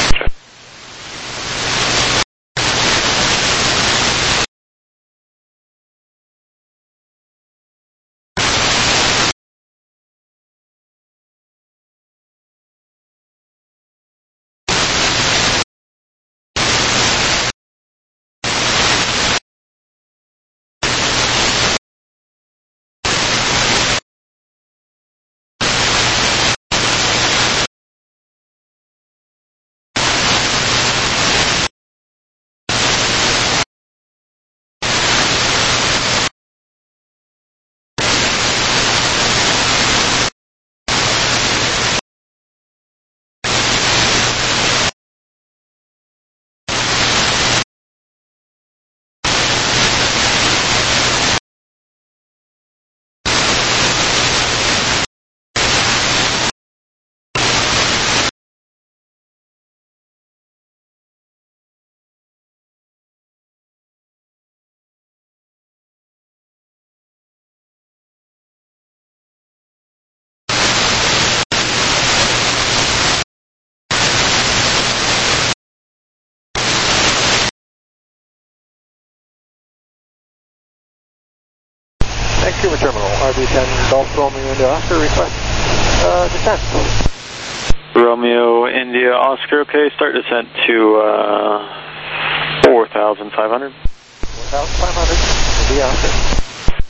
Vancouver Terminal, R B ten Golf Romeo India Oscar, request uh, descent. Romeo India Oscar, okay, start descent to uh, four thousand five hundred. four thousand five hundred, India Oscar.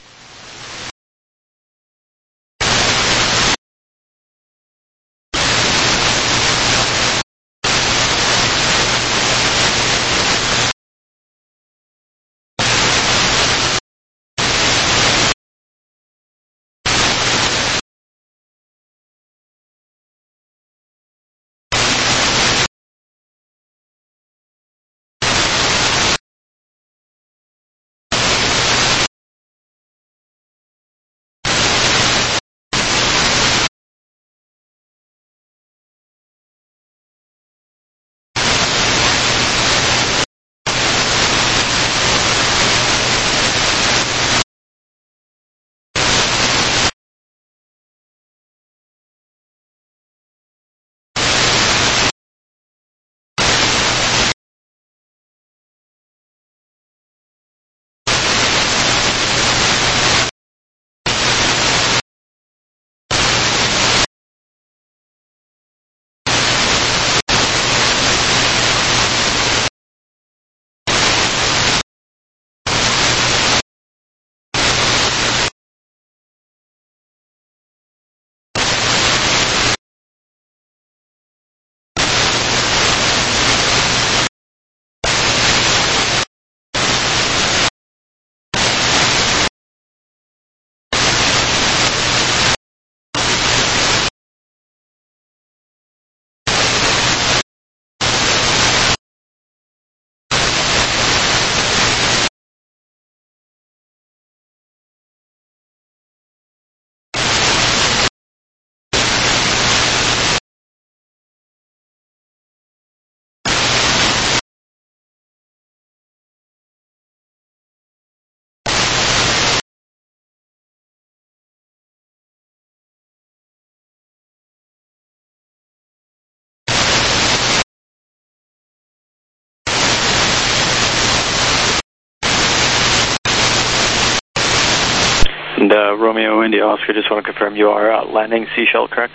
And uh, Romeo India Oscar, just want to confirm you are uh, landing Seashell, correct?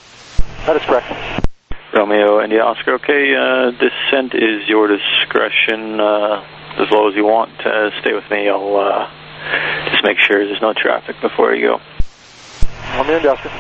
That is correct. Romeo India Oscar, okay, uh, descent is your discretion, uh, as low as you want. Uh, stay with me, I'll uh, just make sure there's no traffic before you go. Romeo India Oscar.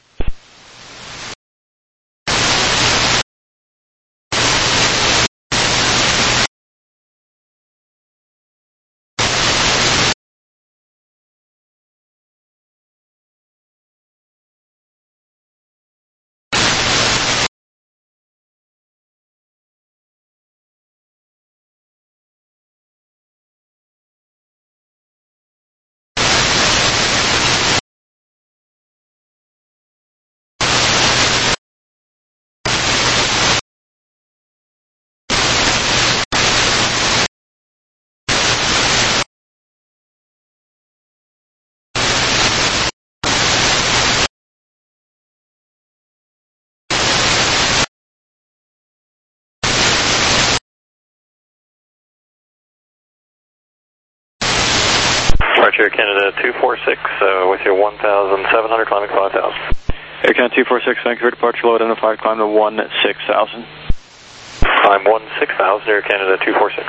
Departure Canada two four six uh, with your one thousand seven hundred climbing five thousand. Air Canada two four six, Vancouver departure low identified, climb to one six thousand. Climb one six thousand, Air Canada two four six.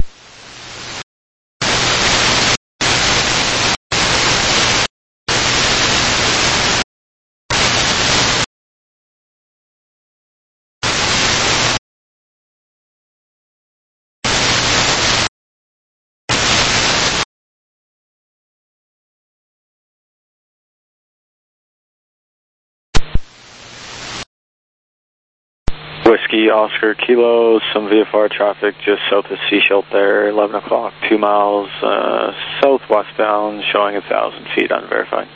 Whiskey Oscar Kilo, some V F R traffic just south of Seashell there, eleven o'clock, two miles uh, southwestbound, showing a thousand feet unverified.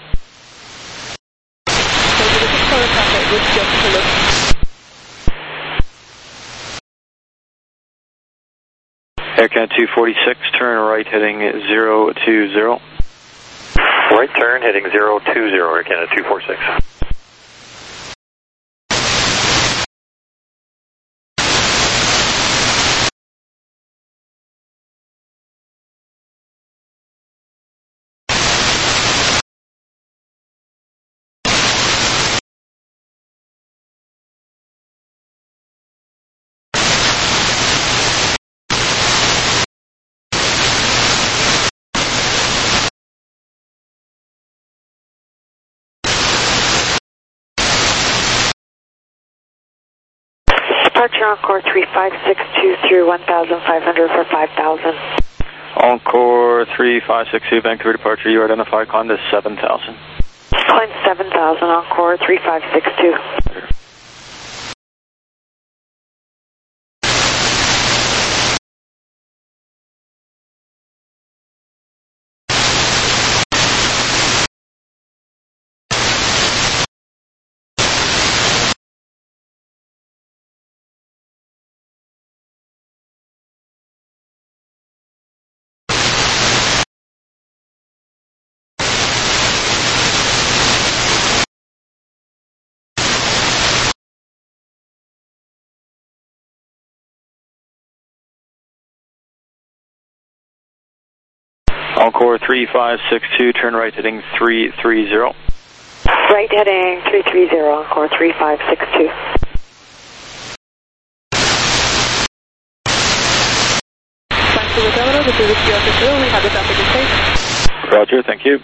Air Canada two forty-six, turn right heading zero two zero. Right turn heading zero two zero, Air Canada two four six. Departure Encore three five six two through one thousand five hundred for five thousand. Encore three five six two, Vancouver departure, you are identified, climb to seven thousand. Climb seven thousand, Encore three five six two. Encore three five six two, turn right heading three three zero. Right heading three three zero, Encore three five six two. Vancouver Terminal, this is Whiskey Officer, we have the traffic in place. Roger, thank you.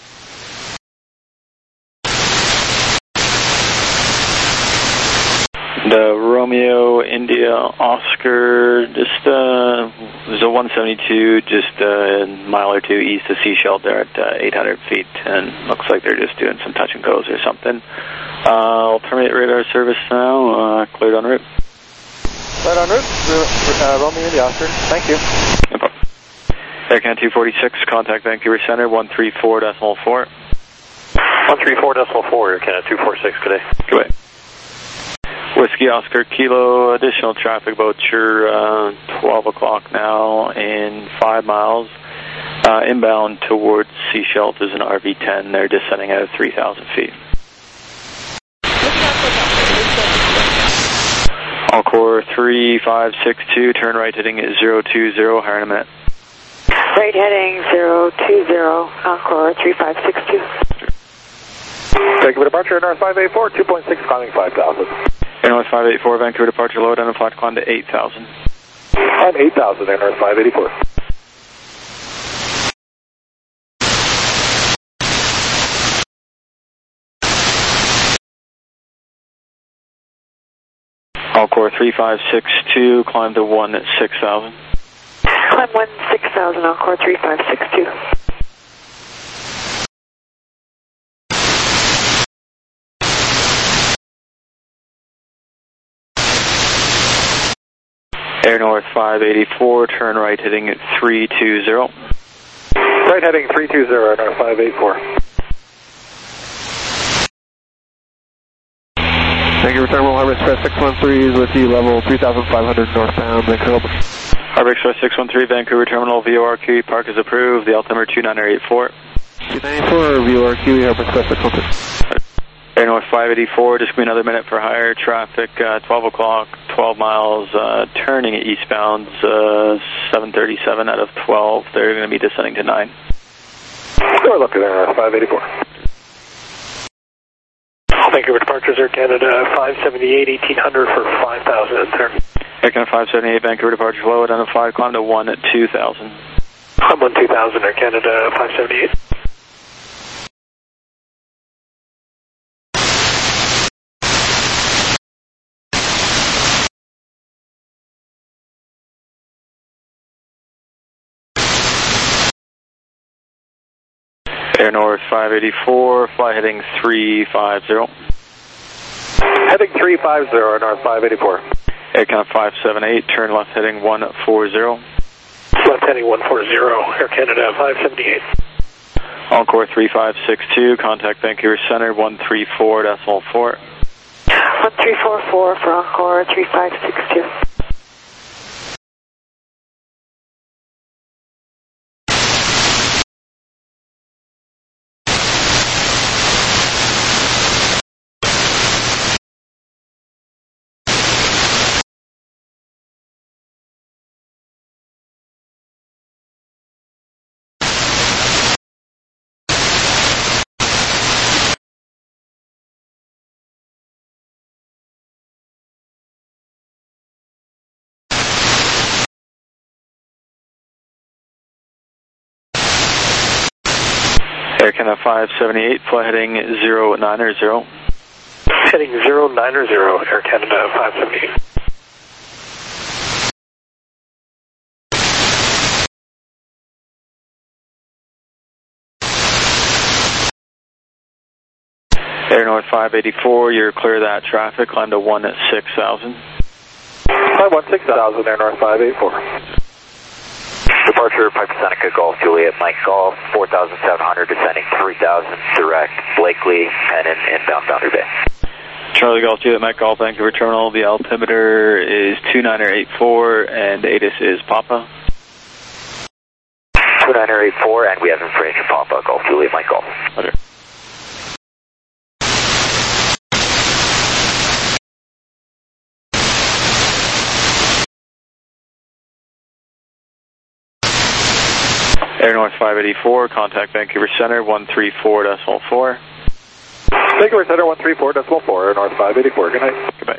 The Romeo India Oscar, just uh, there's a one seventy-two, just a mile or two east of Seashell there at uh, eight hundred feet, and looks like they're just doing some touch and goes or something. Uh, I'll terminate radar service now, uh, cleared en route. Cleared en route, uh, Romeo India Oscar, thank you. No problem. Air Canada two forty-six, contact Vancouver Center, one three four decimal four. one three four decimal four, Air Canada two forty-six, good day. Goodbye. Whiskey Oscar Kilo, additional traffic about your uh, twelve o'clock now in five miles. Uh, inbound towards Seashell, there's an R V ten. They're descending out of three thousand feet. Encore three five six two, turn right heading at zero two zero, higher in a minute. Right heading zero two zero, Encore three five six two. Thank you for departure, North five eight four, two point six, climbing five thousand. Air North five eight four, Vancouver departure low, identified climb to eight thousand. Climb eight thousand, Air North five eighty-four. Encore three five six two, climb to one at six thousand. Climb one six thousand, Encore three five six two. Air North five eighty-four, turn right heading at three two zero. Right heading three two zero, Air North five eighty-four. Thank you for Terminal Harbor Express six one three is with you, level three thousand five hundred northbound, Vancouver. Harbor Express six one three, Vancouver Terminal, V O R Q, park is approved, the altimeter two nine eight four. two nine eight four, V O R Q, Harbor Express six one three. Air North five eighty-four, just give me another minute for higher traffic, uh, twelve o'clock, twelve miles, uh, turning eastbound, uh, seven thirty-seven out of twelve, they're going to be descending to nine. We're looking at Air North five eighty-four. Thank you for departures, Air Canada five seventy-eight, eighteen hundred for five thousand, sir. Air Canada five seventy-eight, Vancouver departure low, identified, climb to one at two thousand. I'm on two thousand, Air Canada five seventy-eight. Air North five eighty-four, fly heading three five zero. Heading three five zero, Air North five eighty-four. Air Canada five seventy-eight, turn left heading one four zero. Left heading one four zero, Air Canada five seventy-eight. Encore three five six two, contact Vancouver Center, one three four decimal four. one three four four for Encore three five six two. Air Canada five seventy-eight, fly heading zero nine zero. Heading zero nine zero, Air Canada five seventy-eight. Air North five eighty-four, you're clear of that traffic, climb to one at six thousand. Climb one six thousand, Air North five eighty-four. Departure Piper Seneca Golf Juliet Mike Golf, four thousand seven hundred, descending three thousand, direct, Blakely, and in, inbound Boundary Bay. Charlie Golf Juliet Mike Golf, Vancouver Terminal, the altimeter is two nine eight four, and A T I S is Papa. two nine eight four, and we have information Papa Golf Juliet Mike Golf. Roger. Air North five eighty-four, contact Vancouver Center, one three four decimal four. Vancouver Center, one three four decimal four, Air North five eighty-four, good night. Goodbye.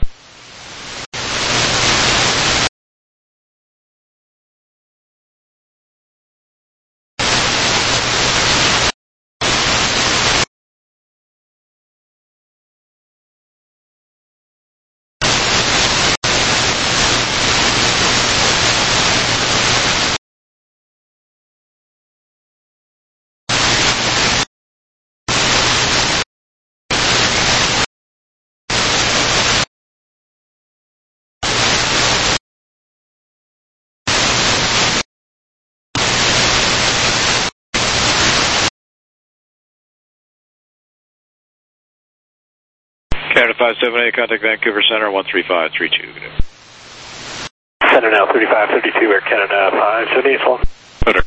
Canada five seven eight, contact Vancouver Center, one three five three two. Center now, thirty-five fifty-two, Air Canada five seven eight four. Better.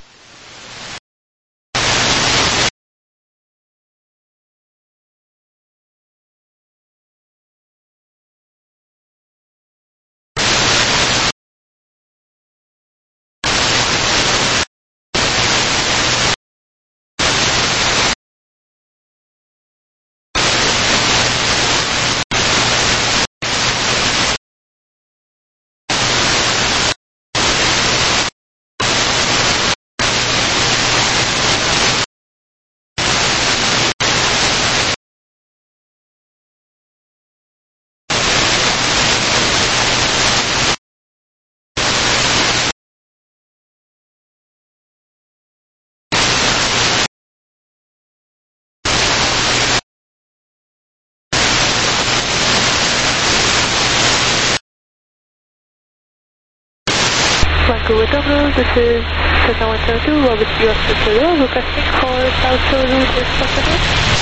Vancouver Terminal, this is Cessna one seven two, Robert U S Victoria, requesting for South Shore route is possible.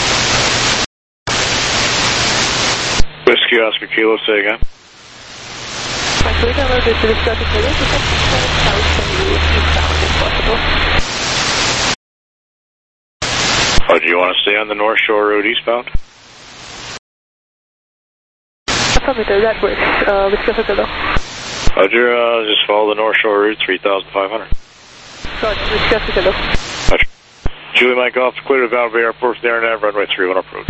Whiskey Oscar Kilo, say again. Vancouver Terminal, this is Victoria, requesting for South Shore route eastbound if possible. Oh, do you want to stay on the North Shore Road eastbound? Affirmative, that works. Uh, Victoria Kilo. Roger, uh, just follow the North Shore route, three thousand five hundred. Roger, Victoria Kilo. Roger. Julie Mike Golf, clear to Boundary Bay Airport, there and runway three one approach.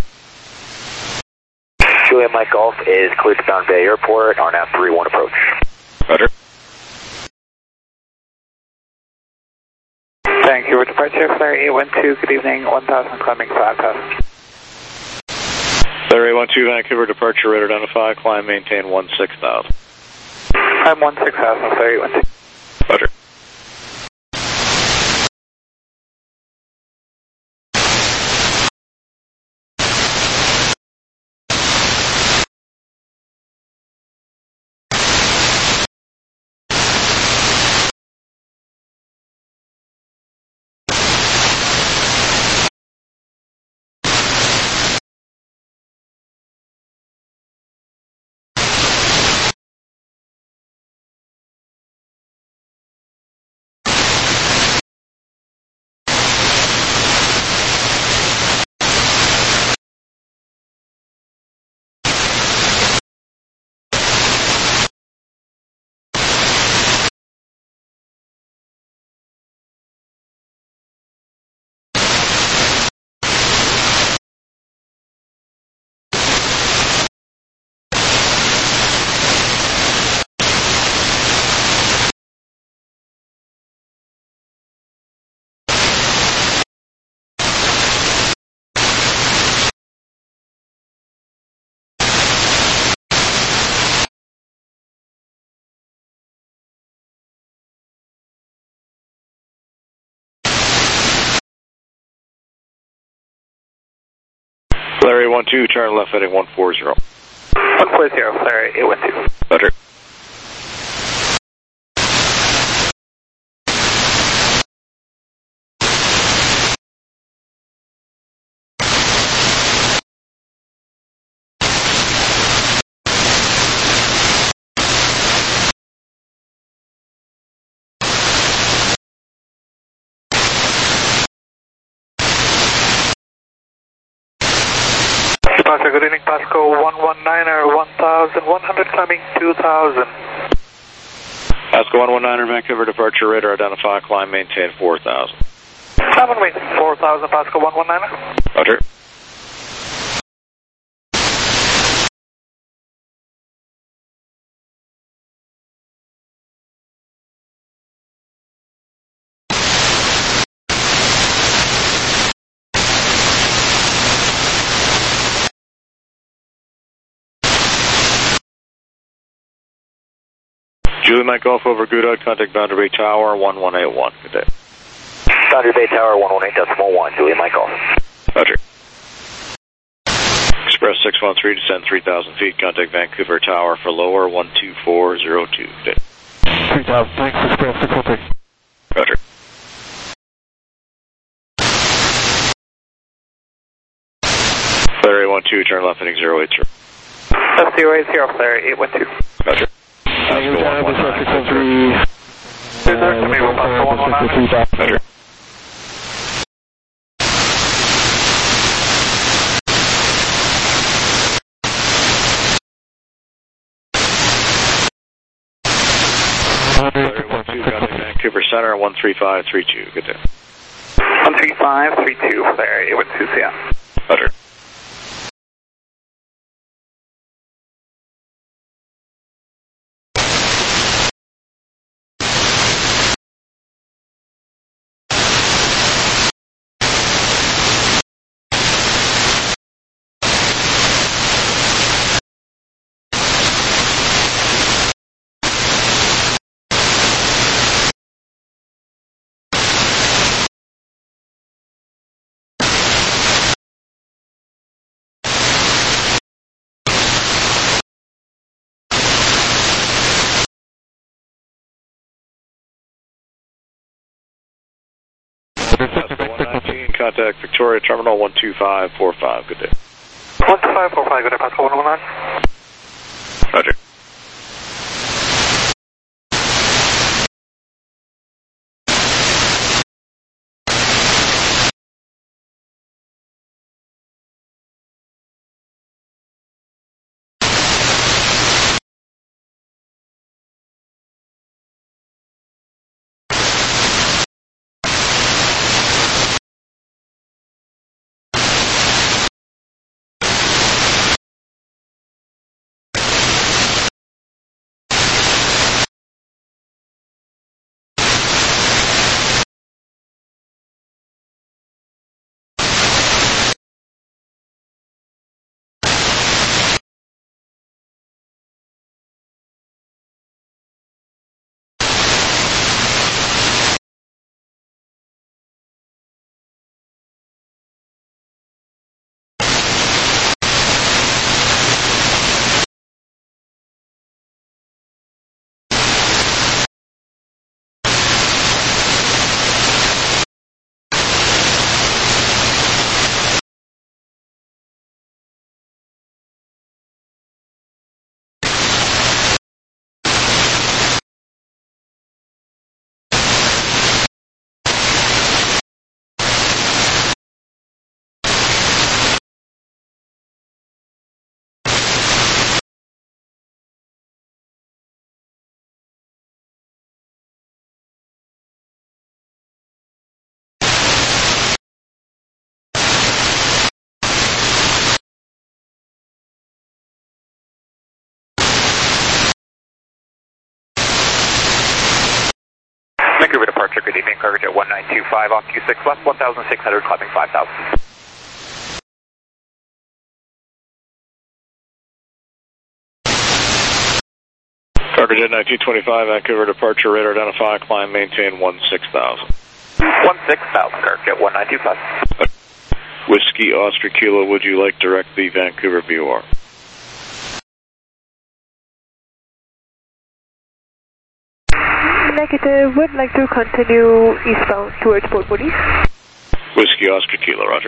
Juliet Mike Golf is cleared to Boundary Bay Airport, R N A V three one approach. Roger. Vancouver departure, Flyer eight one two, good evening, one thousand climbing five thousand. Flyer eight one two, Vancouver departure, radar identify, climb maintain one six thousand. I'm one six thousand, Flyer eight one two. Roger. Larry one two, turn left heading one four zero. one four zero, Larry eight one two. Roger. Departure, good evening, Pasco one one niner, one thousand one hundred climbing two thousand. Pasco one one niner, Vancouver departure, radar identify, climb, maintain four thousand. Seven wait, four thousand, Pasco one one niner. Roger. Julie Mike Golf over Good Hood, contact Boundary Bay Tower one one eight one. Good day. Boundary Bay Tower one one eight decimal one, Julie Mike Golf. Roger. Express six one three, descend three thousand feet, contact Vancouver Tower for lower one two four zero two. Good day. three thousand, thanks, Express six one three. Roger. Larry one two, turn left heading zero eight zero. That's zero eight zero, Larry eight one two. Roger. Pasco one one nine. six one three. Pasco one one nine. Roger. Larry one two, contact Vancouver Center one three five three two. Good day. one three five three two, Larry eight one two, C M. Roger. nineteen, contact Victoria Terminal one two five four five. Good day. one two five four five, good day, Pasco one one nine. Roger. Vancouver departure, good evening, cargo jet one nine two five on Q six left, one thousand six hundred, climbing five thousand. Cargo jet nineteen twenty-five, Vancouver departure, radar identify, climb, maintain one six thousand. one six thousand, cargo jet one nine two five. Whiskey Oscar Kilo, would you like direct the Vancouver V O R? Negative, would like to continue eastbound towards Port Moody. Whiskey Oscar Kilo, roger.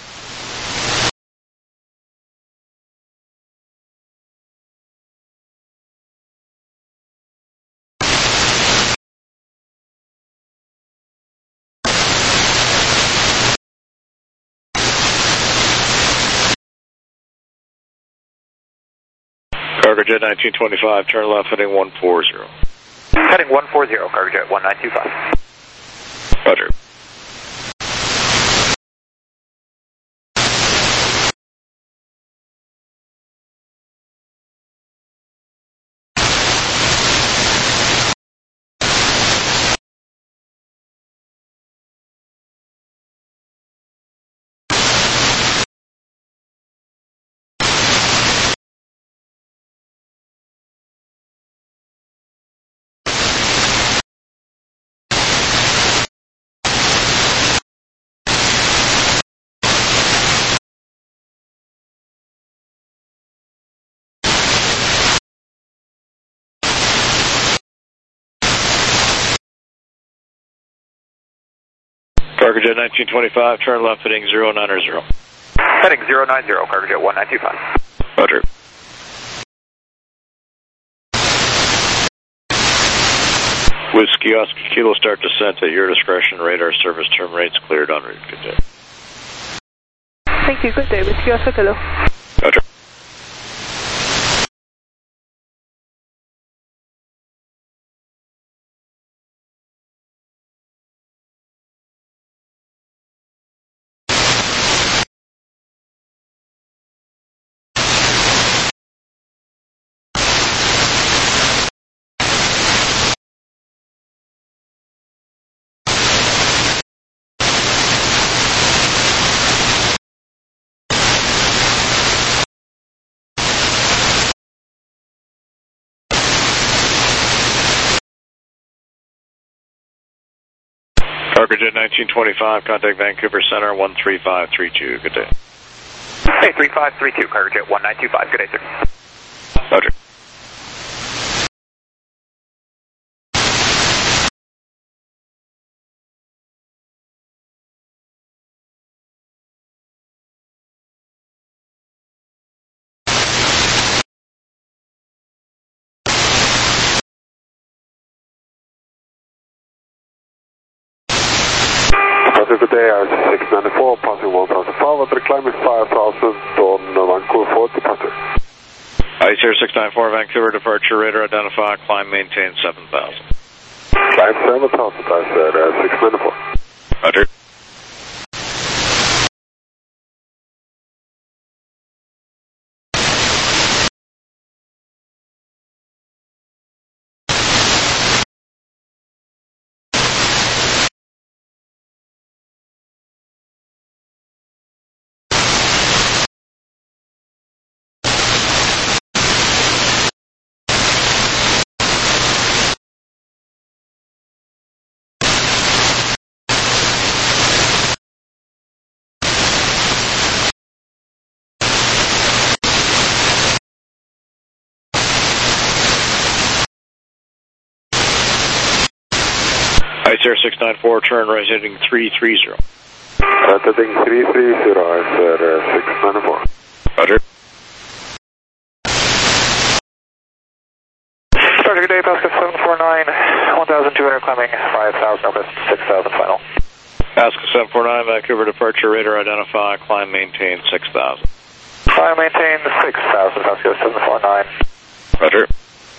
Cargojet nineteen twenty-five, turn left heading one four zero. Heading one four zero, Cargojet one nine two five. Roger. Cargojet nineteen twenty-five, turn left heading zero nine zero. Heading zero nine zero, Cargojet one nine two five. Roger. Whiskey Oscar Kilo, start descent at your discretion. Radar service terminates, cleared en route. Good day. Thank you, good day, Whiskey Oscar Kilo. Roger. Cargojet nineteen twenty-five, contact Vancouver Center one three five three two. Good day. Hey, three five three two, Cargojet one nine two five. Good day, sir. Roger. Good day, R six ninety-four, passing one thousand five hundred, climbing five thousand on Vancouver Fort departure. Ice Air six nine four, Vancouver departure, radar identify, climb maintain seven thousand. Climb seven thousand, I said, uh, six ninety-four. Roger. Ice Air six nine four, turn right heading three three zero. Right heading three three zero, Ice Air six nine four. Roger. Start good day, Pascal seven four nine, one thousand two hundred climbing, five thousand, over six thousand final. Pascal seven four nine, Vancouver departure, radar identify, climb maintain six thousand. Climb maintain six thousand, Pascal seven four nine. Roger.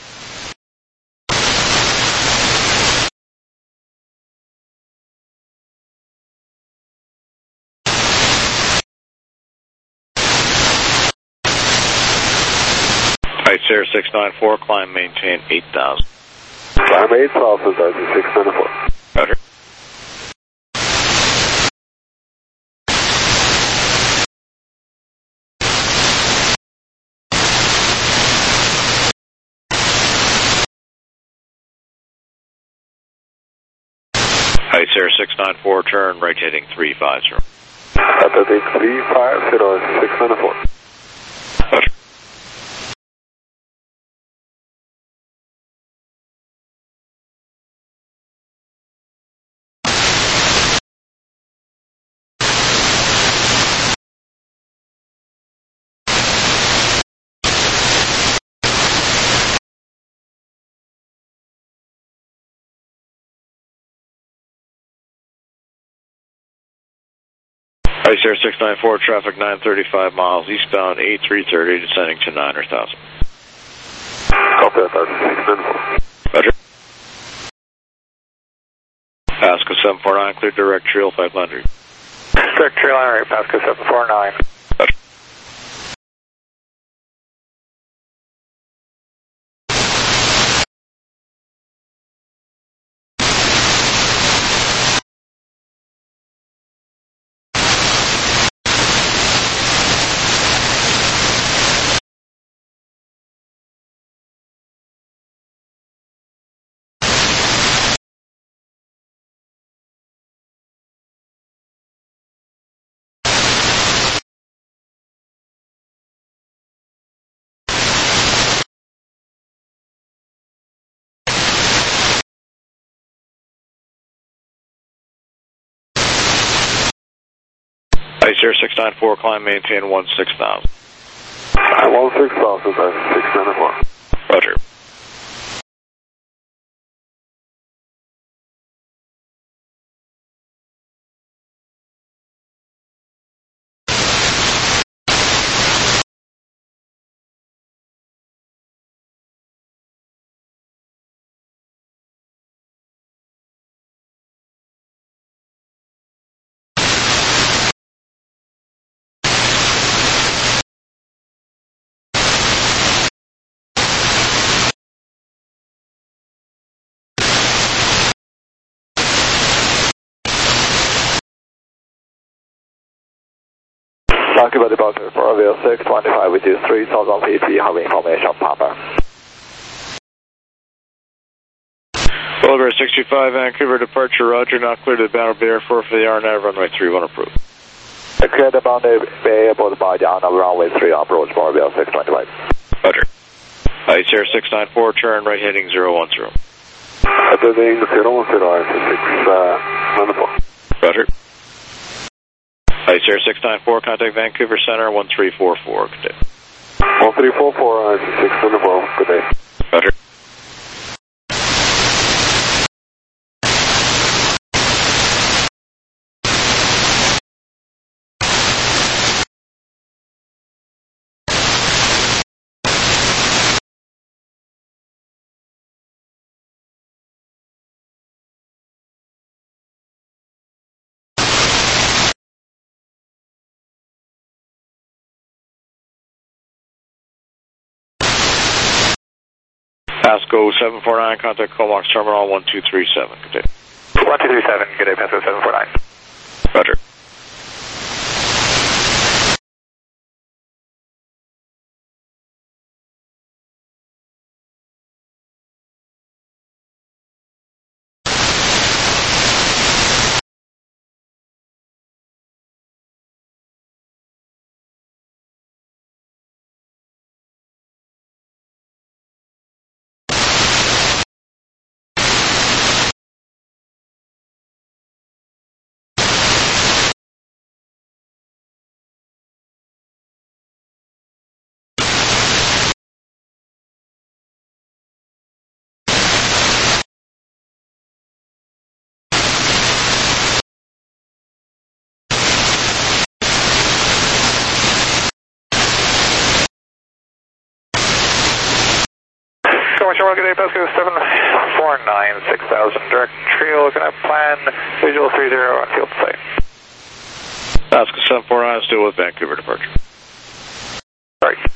Ice Air six nine four, climb maintain eight thousand. Climb eight thousand, that's six ninety-four. Roger. Ice Air six nine four, turn right heading three five zero. Atlantic three five zero six nine four. Roger. Ice Air six nine four, traffic nine thirty-five miles eastbound, eight three thirty, descending to nine thousand. Copy that, six nine four. Roger. Pasco seven four nine, clear direct trail five hundred. Direct trail area, Pasco seven four nine. Roger. Ice Air six nine four, climb maintain one six thousand. one six thousand, that's six nine four. Roger. Thank you very much for Avia six twenty-five with you three thousand P P, have information, Papa. Boulevard sixty-five, Vancouver departure, roger, not clear to Boundary Bay Airport for the R N A, runway three one approved. Clear the Boundary Bay Airport by the R N A, runway three approach for Avia six twenty-five. Roger. Ice Air six nine four, turn right heading zero one zero. Heading zero one zero, six nine four. Roger. Ice Air six nine four, contact Vancouver Center, one three four four, good day. one three four four, six nine four, good day. Roger. Pasco seven four nine, contact Comox Terminal one two three seven, good day. one two three seven, good day, Pasco seven four nine. Roger. Good day, Pasco seven four nine, six thousand, direct trail, gonna plan, visual three zero on field site. Pasco seven four nine, still with Vancouver departure. Right.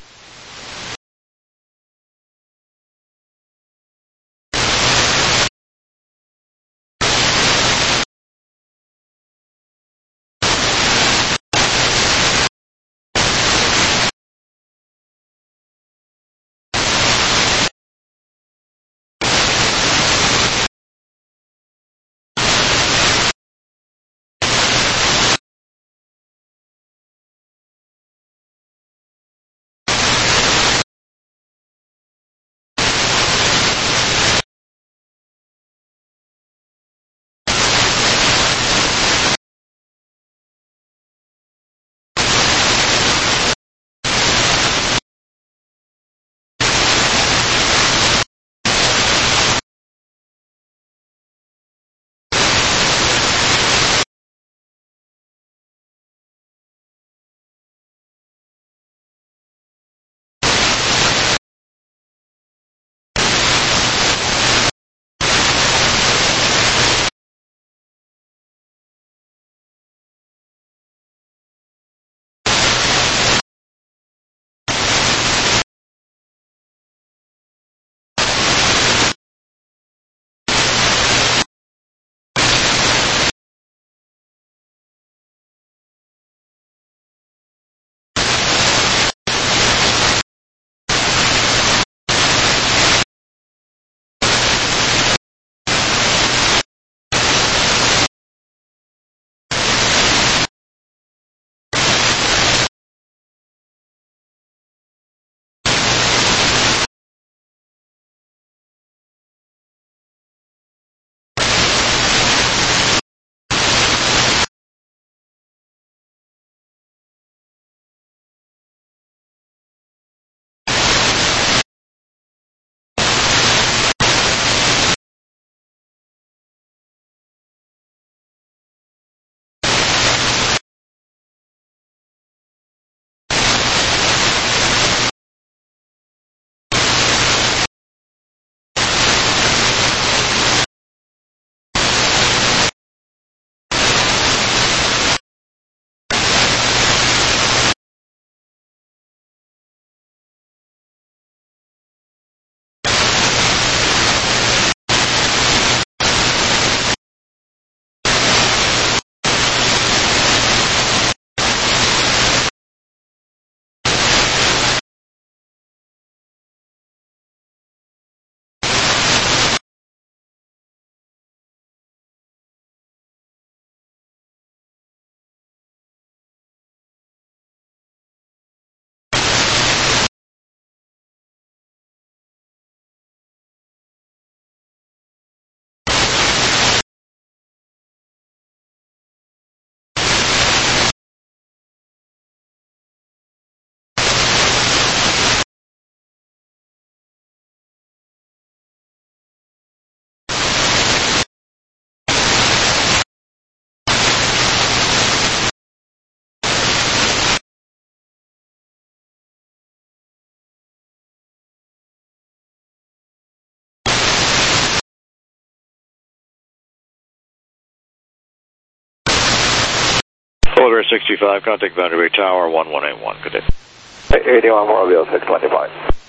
Sierra sixty-five, contact Boundary Bay Tower one one eight one. Good day. eighty-one Mobile six twenty-five.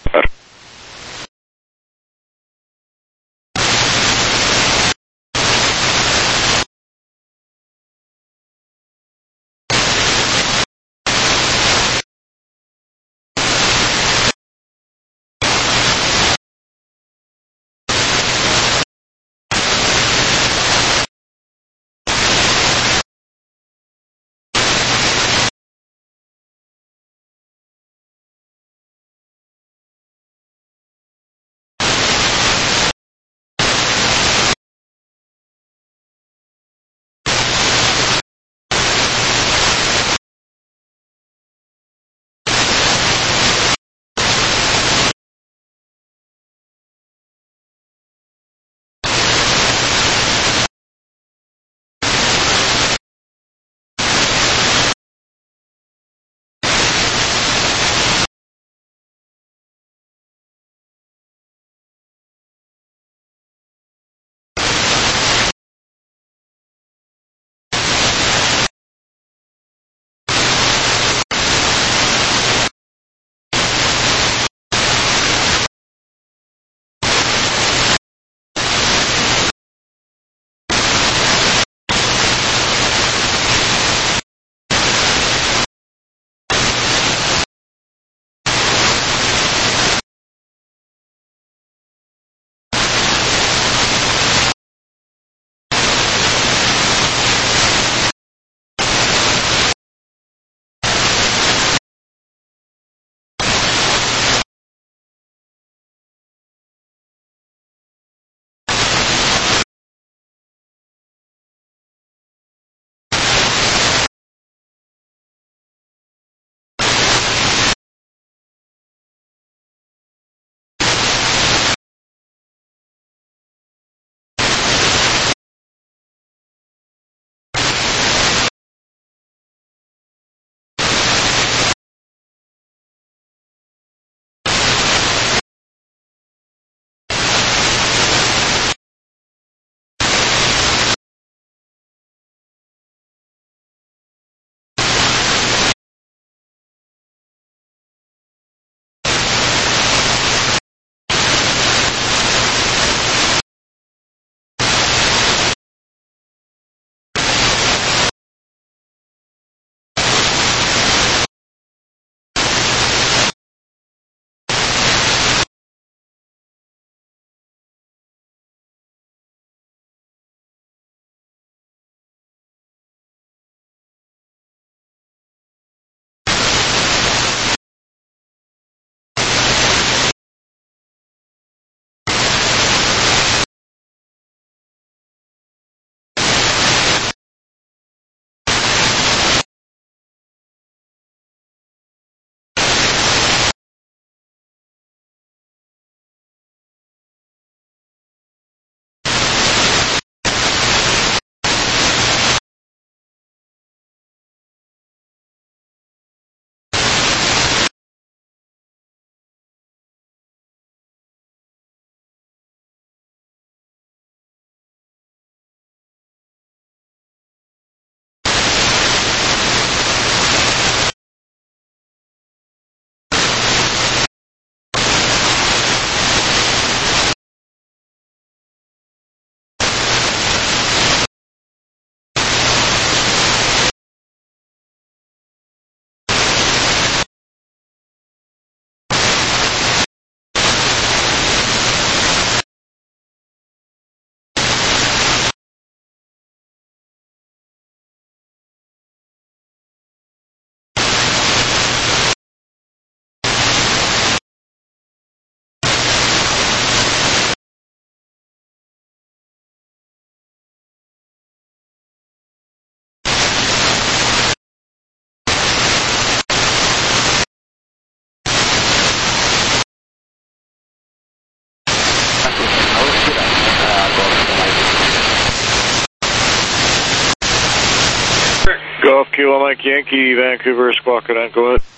Golf Kilo Mike Yankee, Vancouver, Squawk it out, go ahead.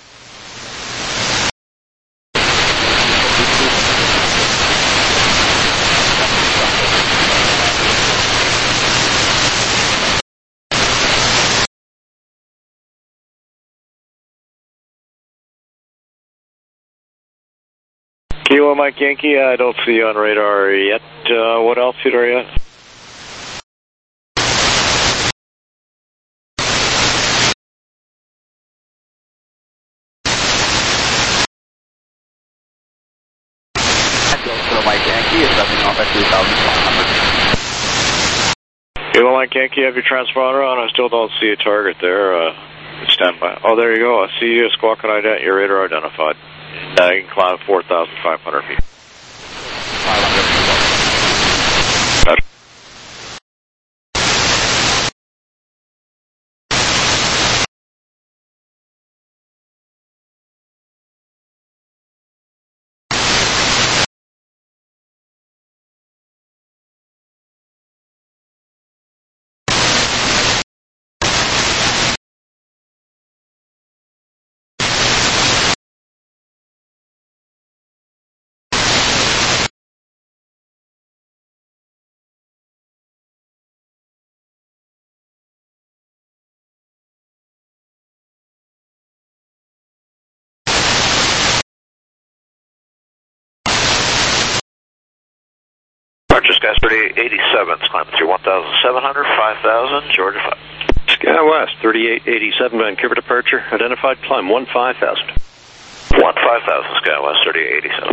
Kilo Mike Yankee, I don't see you on radar yet. Uh, what altitude are you at? Kilo Mike Yankee is stepping off at two thousand one hundred. Kilo Mike Yankee, have your transponder on. I still don't see a target there. Uh, stand by. Oh, there you go. I see you. Squawk and ident. Your radar identified. Uh, you can climb four thousand five hundred feet. five hundred feet. Gotcha. Sky thirty-eight eighty-seven, climbing through one thousand seven hundred, five thousand, Georgia five. SkyWest thirty-eight eighty-seven, Vancouver departure, identified, climb one five thousand. one five thousand, SkyWest thirty-eight eighty-seven.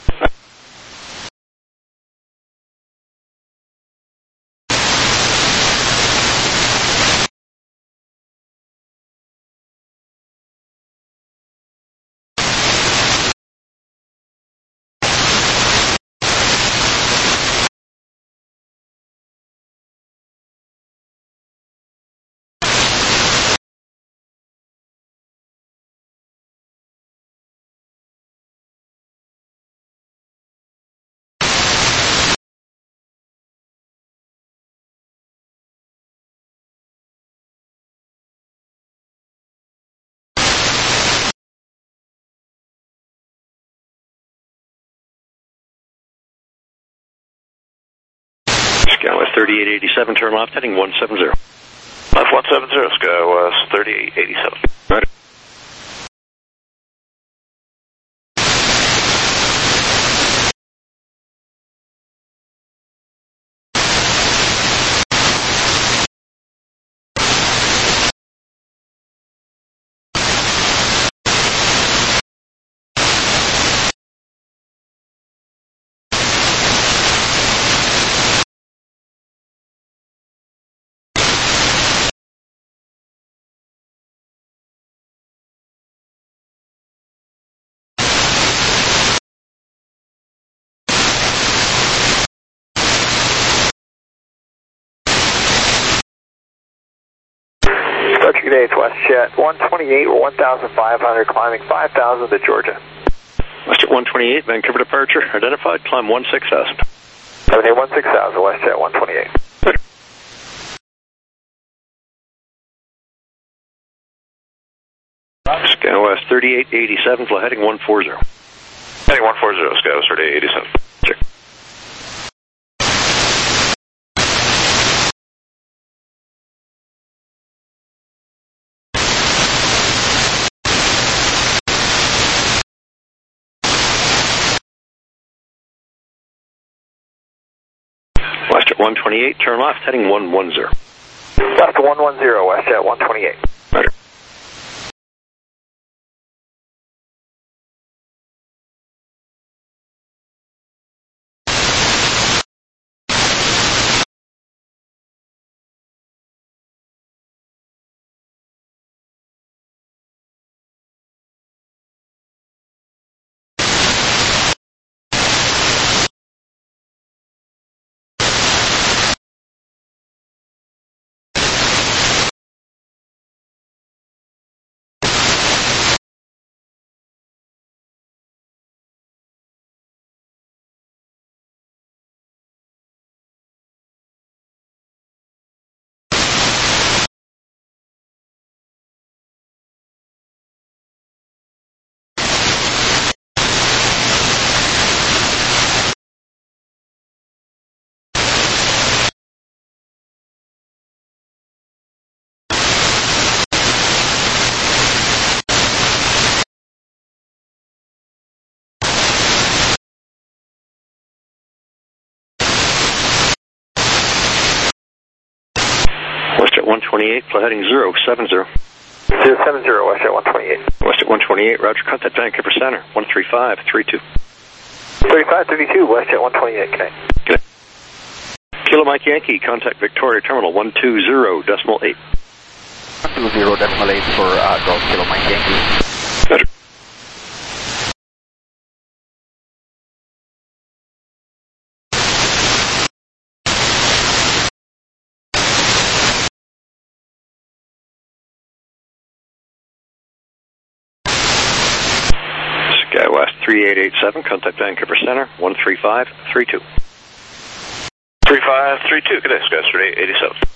SkyWest thirty-eight eighty-seven, turn left, heading one seven zero. Left one seven zero, SkyWest thirty-eight eighty-seven. Right. Departure gauge, WestJet one twenty-eight or one thousand five hundred, climbing five thousand to Georgia. WestJet one twenty-eight, Vancouver departure, identified, climb one six thousand. seven eight one six thousand, WestJet one twenty-eight. SkyWest thirty-eight eighty-seven, fly heading one four zero. Heading one four zero, SkyWest thirty-eight eighty-seven. Check. WestJet one twenty-eight, turn left, heading one one zero. Left one one zero, WestJet one twenty-eight. Roger. one twenty-eight, fly heading zero seven zero. zero seven zero, WestJet one twenty-eight. WestJet one twenty-eight, roger, contact Vancouver Center, one three five three two. thirty-five thirty-two, WestJet one twenty-eight, connect. Connect. Kilo Mike Yankee, contact Victoria Terminal, one two zero decimal eight. one two zero decimal eight for uh, Golf Kilo Mike Yankee. Roger. SkyWest three eight eight seven, contact Vancouver Center, one three five three two. three five three two, connect SkyWest three eight eight seven.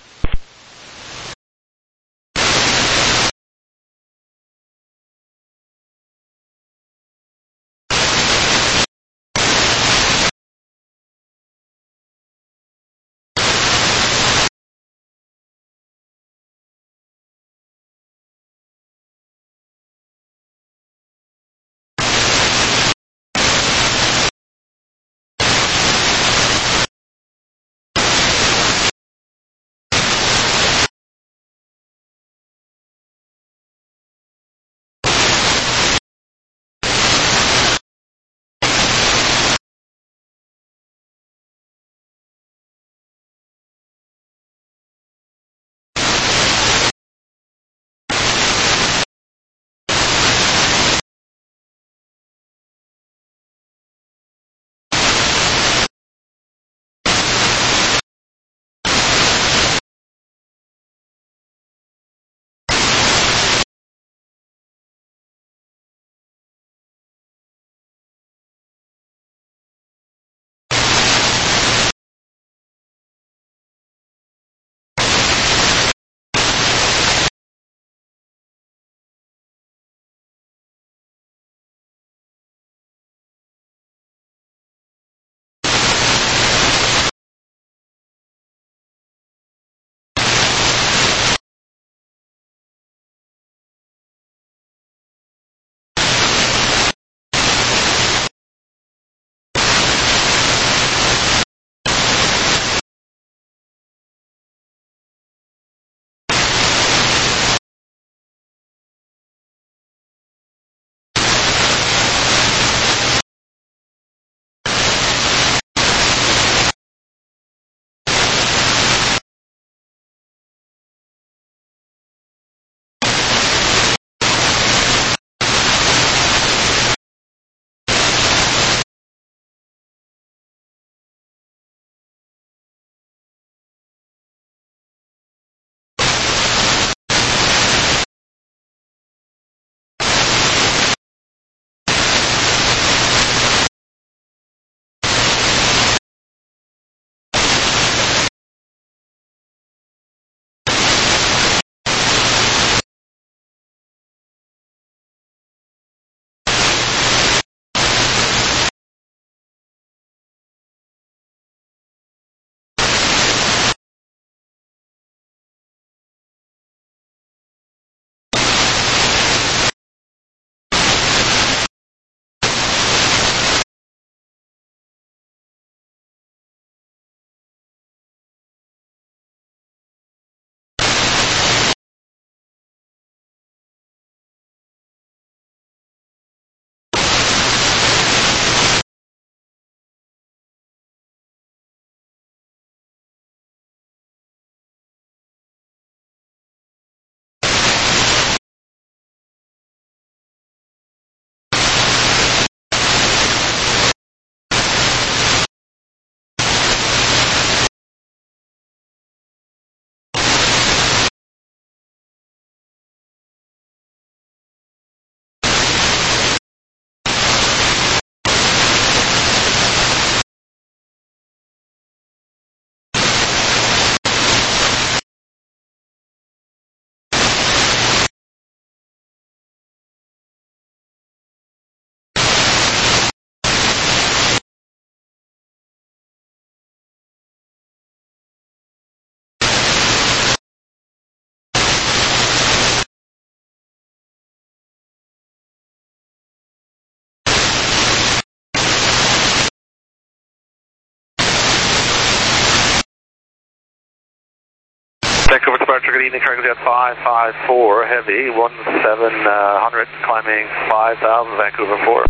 Vancouver departure, good evening, Cargo Jet five five four, heavy, one seven hundred, climbing five thousand, Vancouver four.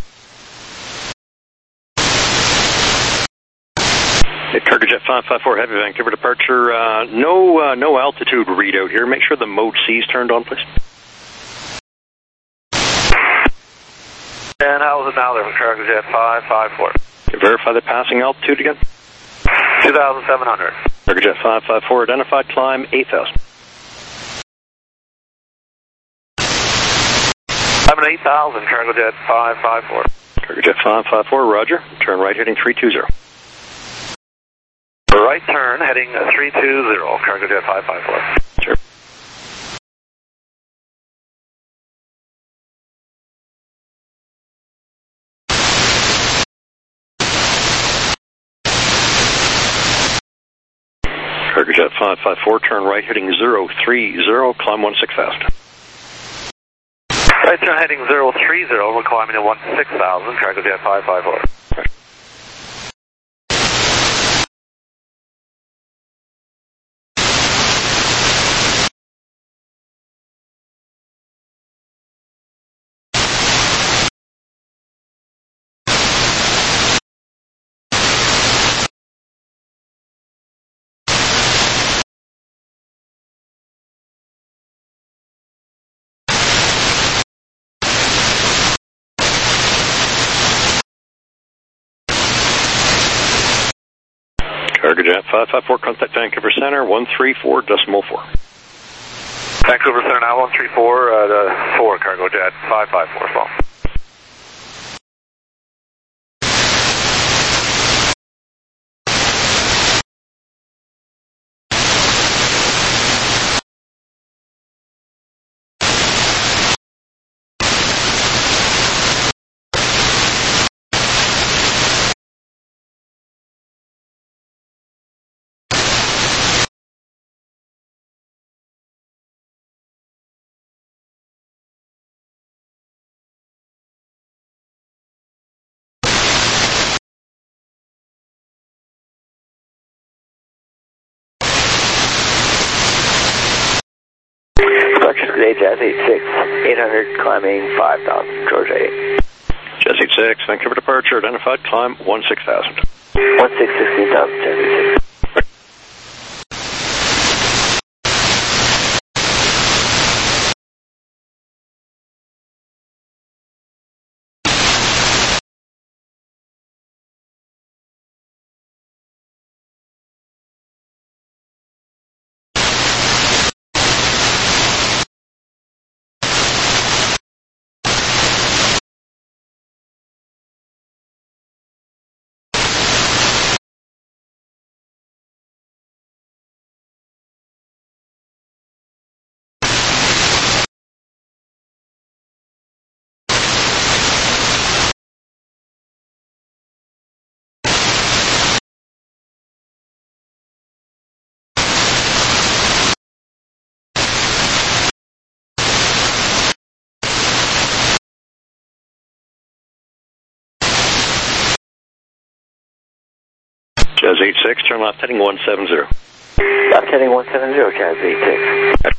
Cargo Jet five five four, heavy, Vancouver departure, uh, no uh, no altitude readout here. Make sure the mode C is turned on, please. And how is it now there for Cargo Jet five five four? Verify the passing altitude again. two thousand seven hundred. Cargo Jet five five four, identified climb eight thousand. I'm at eight thousand, Cargo Jet five five four. Cargo Jet five five four, roger. Turn right heading three two zero. Right turn heading three two zero, Cargo Jet five five four. Sure. Cargo Jet five five four, turn right heading zero three zero, climb one six thousand. Right turn heading zero three zero, we're climbing to one six thousand, Cargo Jet five five four. Right. Cargo Jet five five four, contact Vancouver Center, one three four decimal four. Vancouver Center now, one three four, uh, the four, Cargo Jet five five four, as well. Today, Jazz eight six, eight hundred, climbing five thousand, Georgia eight. Jazz eight six, Vancouver departure, identified climb one six thousand. one six, sixteen thousand, Jazz eight six. Jazz eight six, turn left heading one seven zero. Left heading one seven zero, Jazz eight six.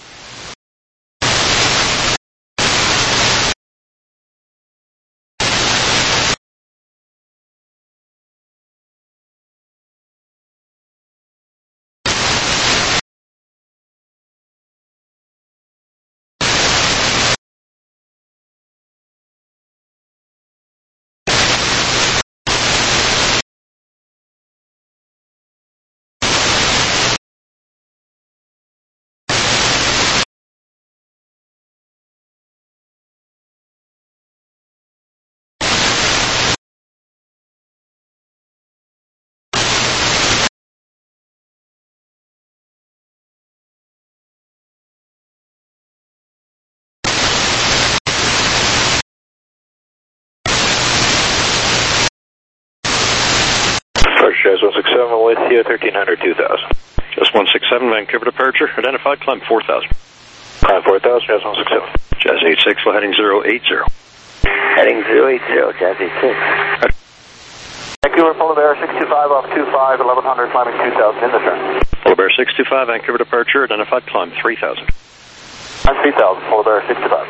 Jazz one six seven with you, thirteen hundred, two thousand. Jazz one six seven, Vancouver departure, identified climb four thousand. Climb four thousand, Jazz one six seven. Jazz eight six, we're heading zero eight zero. Heading zero eight zero, Jazz eight six. Vancouver, Polar Bear six two five off two five, eleven hundred, climbing two thousand in the turn. Polar Bear six two five, Vancouver departure, identified, climb three thousand. I'm three thousand, Polar Bear six two five.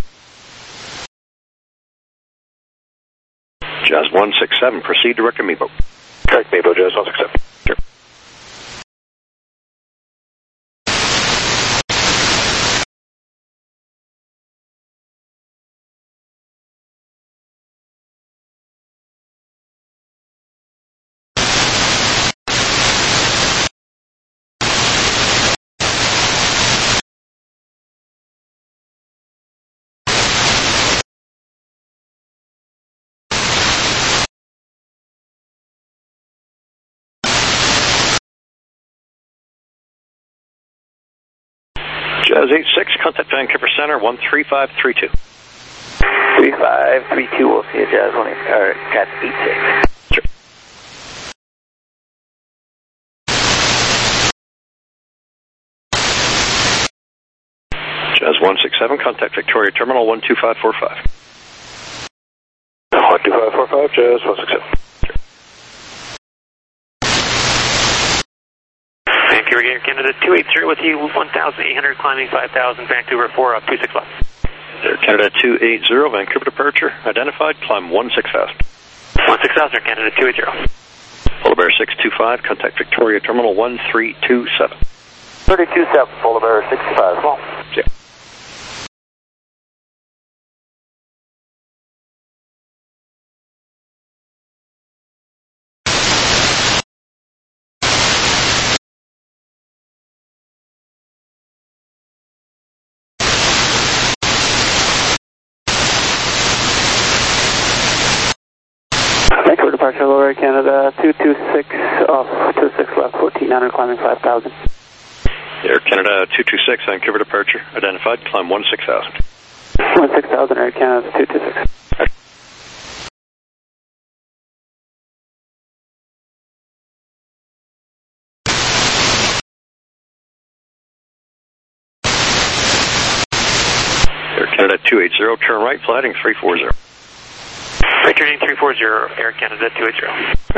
Jazz one six seven, proceed direct to Mebo. Direct Mebo, Jazz one six seven. Sure. Jazz eight six, contact Vancouver Center, one three five three two. three five three two, we'll see you, Jazz one, or Cat eight six. Sure. Jazz one six seven, contact Victoria Terminal, one two five four five. one two five four five, Jazz one six seven. Vancouver Gator Canada two eight zero with you, one thousand eight hundred, climbing five thousand, Vancouver four up, two six left. Air Canada two eight zero, Vancouver departure, identified, climb one six thousand. one six thousand, Canada two eight zero. Polar Bear six two five, contact Victoria Terminal, one three two seven. three two seven, Polar Bear six two five, small. Yeah. Vancouver departure, Lower Air Canada two two six off, two six left, fourteen hundred, climbing five thousand. Air Canada two two six, Vancouver departure, identified, climb one six thousand. one six thousand, Air Canada two two six. Air Canada two eight zero, turn right, flight heading three four zero. Returning three four zero, Air Canada two eight zero.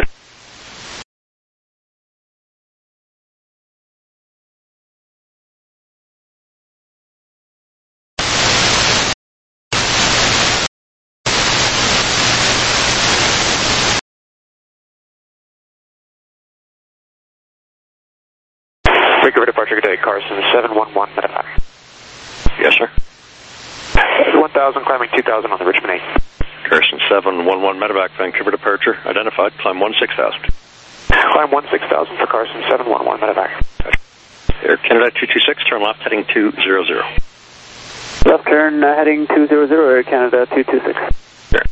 Vancouver departure, good day, Carson seven one one, medevac. Yes, sir. one thousand, climbing two thousand on the Richmond eight. Carson seven one one, medevac, Vancouver departure, identified, climb one six thousand. Climb one six thousand for Carson seven one one, medevac. Air Canada two two six, turn left, heading two zero zero. Left turn, uh, heading two zero zero, Air Canada two two six. Sure.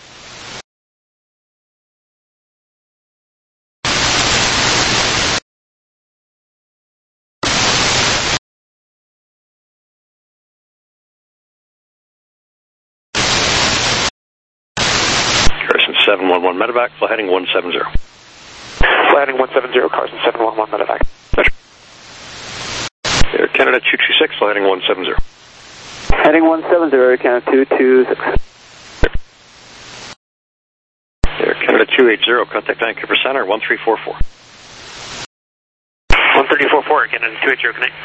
seven one one, medevac, flight heading one seven zero. Flight heading one seven zero, Carson seven one one, medevac. Air Canada two two six, flight heading one seven zero. Heading one seven zero, Air Canada two two six. Air Canada two eight zero, contact Vancouver Center, one three four four. one three four four, Air Canada two eight zero, connect.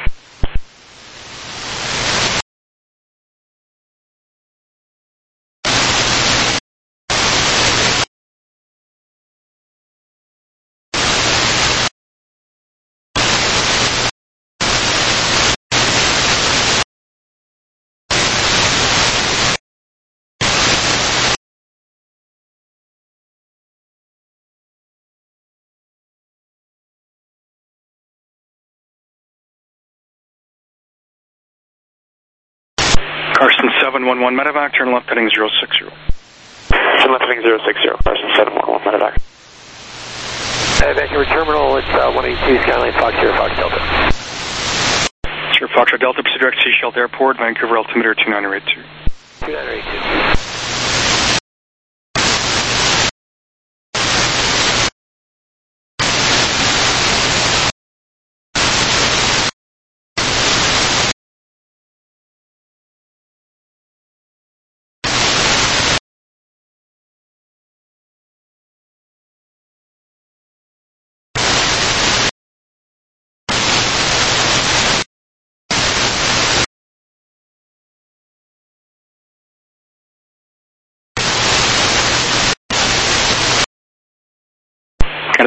Carson seven one one, medevac, turn left heading zero six zero. Turn left heading zero six zero, Carson seven one one, medevac. Hey, Vancouver Terminal, it's uh, one eighty-two, Skyline Fox here, Fox Delta. Sure, Fox Delta, proceed direct to Seychelles Airport, Vancouver altimeter two nine eight two. two nine eight two.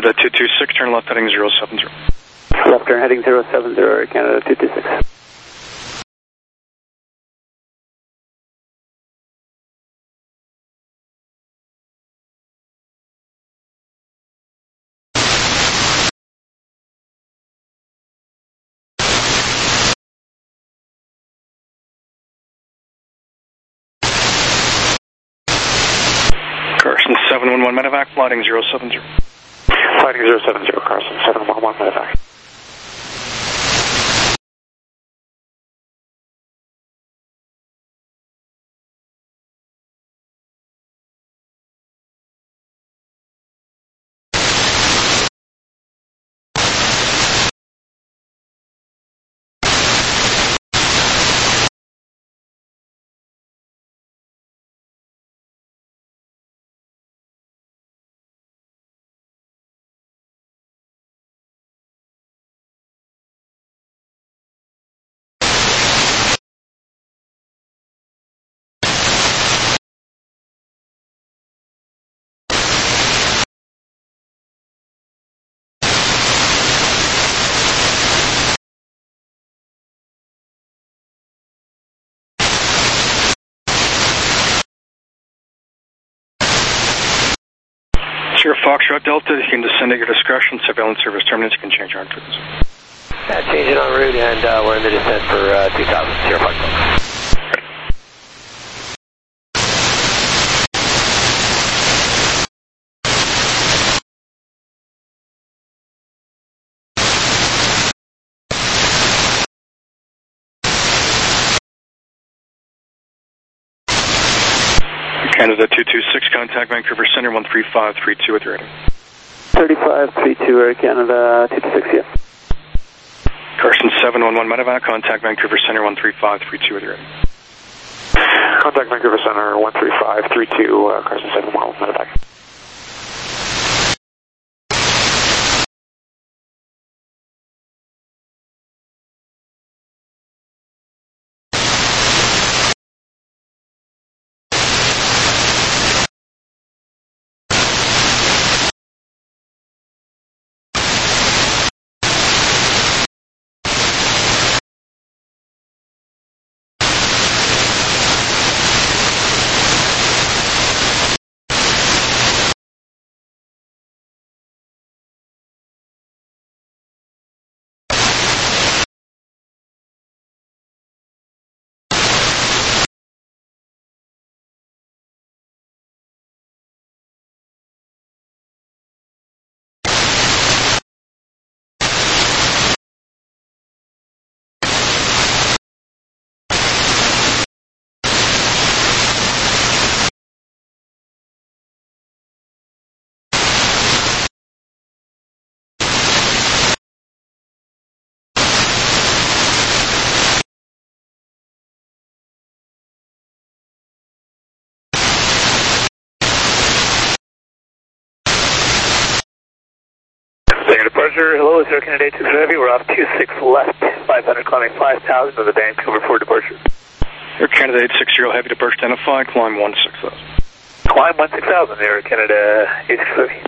Canada two two six, turn left heading zero seven zero. Left turn heading zero seven zero, Air Canada two two six. Carson seven one one medevac, flighting zero seven zero. Flighting zero seven zero, Carson seven one one medevac. Sierra Foxtrot Delta, you can descend at your discretion. Surveillance service terminates. You can change your on frequency. Yeah, changing en route, and uh, we're in the descent for uh, two thousand, Sierra Foxtrot. Canada two two six, contact Vancouver Center one three five three two with your rating. thirty-five three two, Air Canada two two six, yes. Carson seven one one medevac, contact Vancouver Center one three five three two with your rating. Contact Vancouver Center one three five three two, uh, Carson seven one one medevac. Departure, hello, it's Air Canada two Heavy, we're off two six left, five hundred climbing five thousand of the Vancouver for departure. Air Canada eight six zero, heavy departure identified, climb one six thousand. Climb one six thousand, Air Canada eight six Heavy.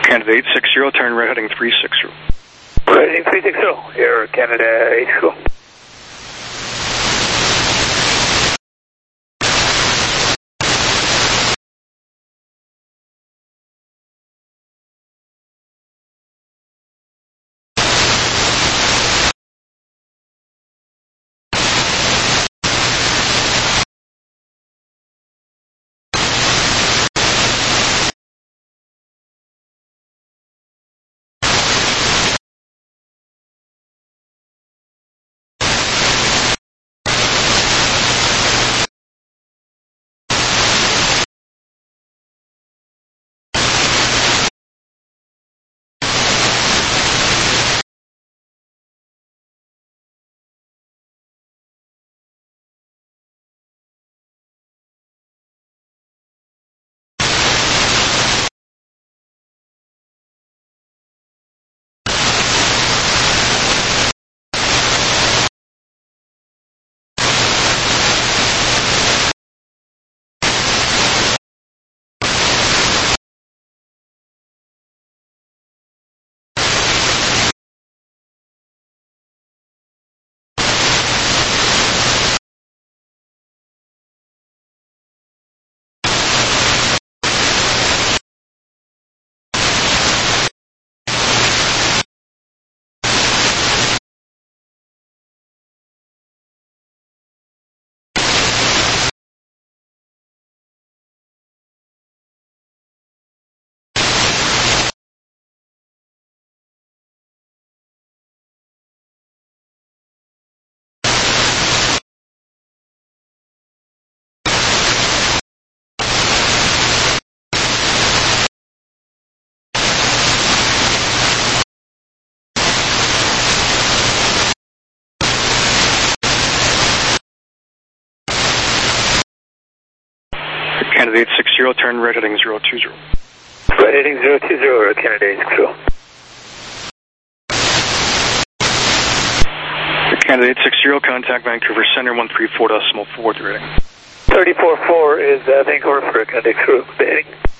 Canada eight six zero, turn right heading three six zero. Heading three six zero, Air Canada eight zero. Canada eight six zero, turn right heading zero two zero. Right heading zero two zero, Canada eight six zero. Canada eight six zero, contact Vancouver Center one three four decimal four, the rating. three four four is uh, Vancouver for Canada eight six zero, the heading.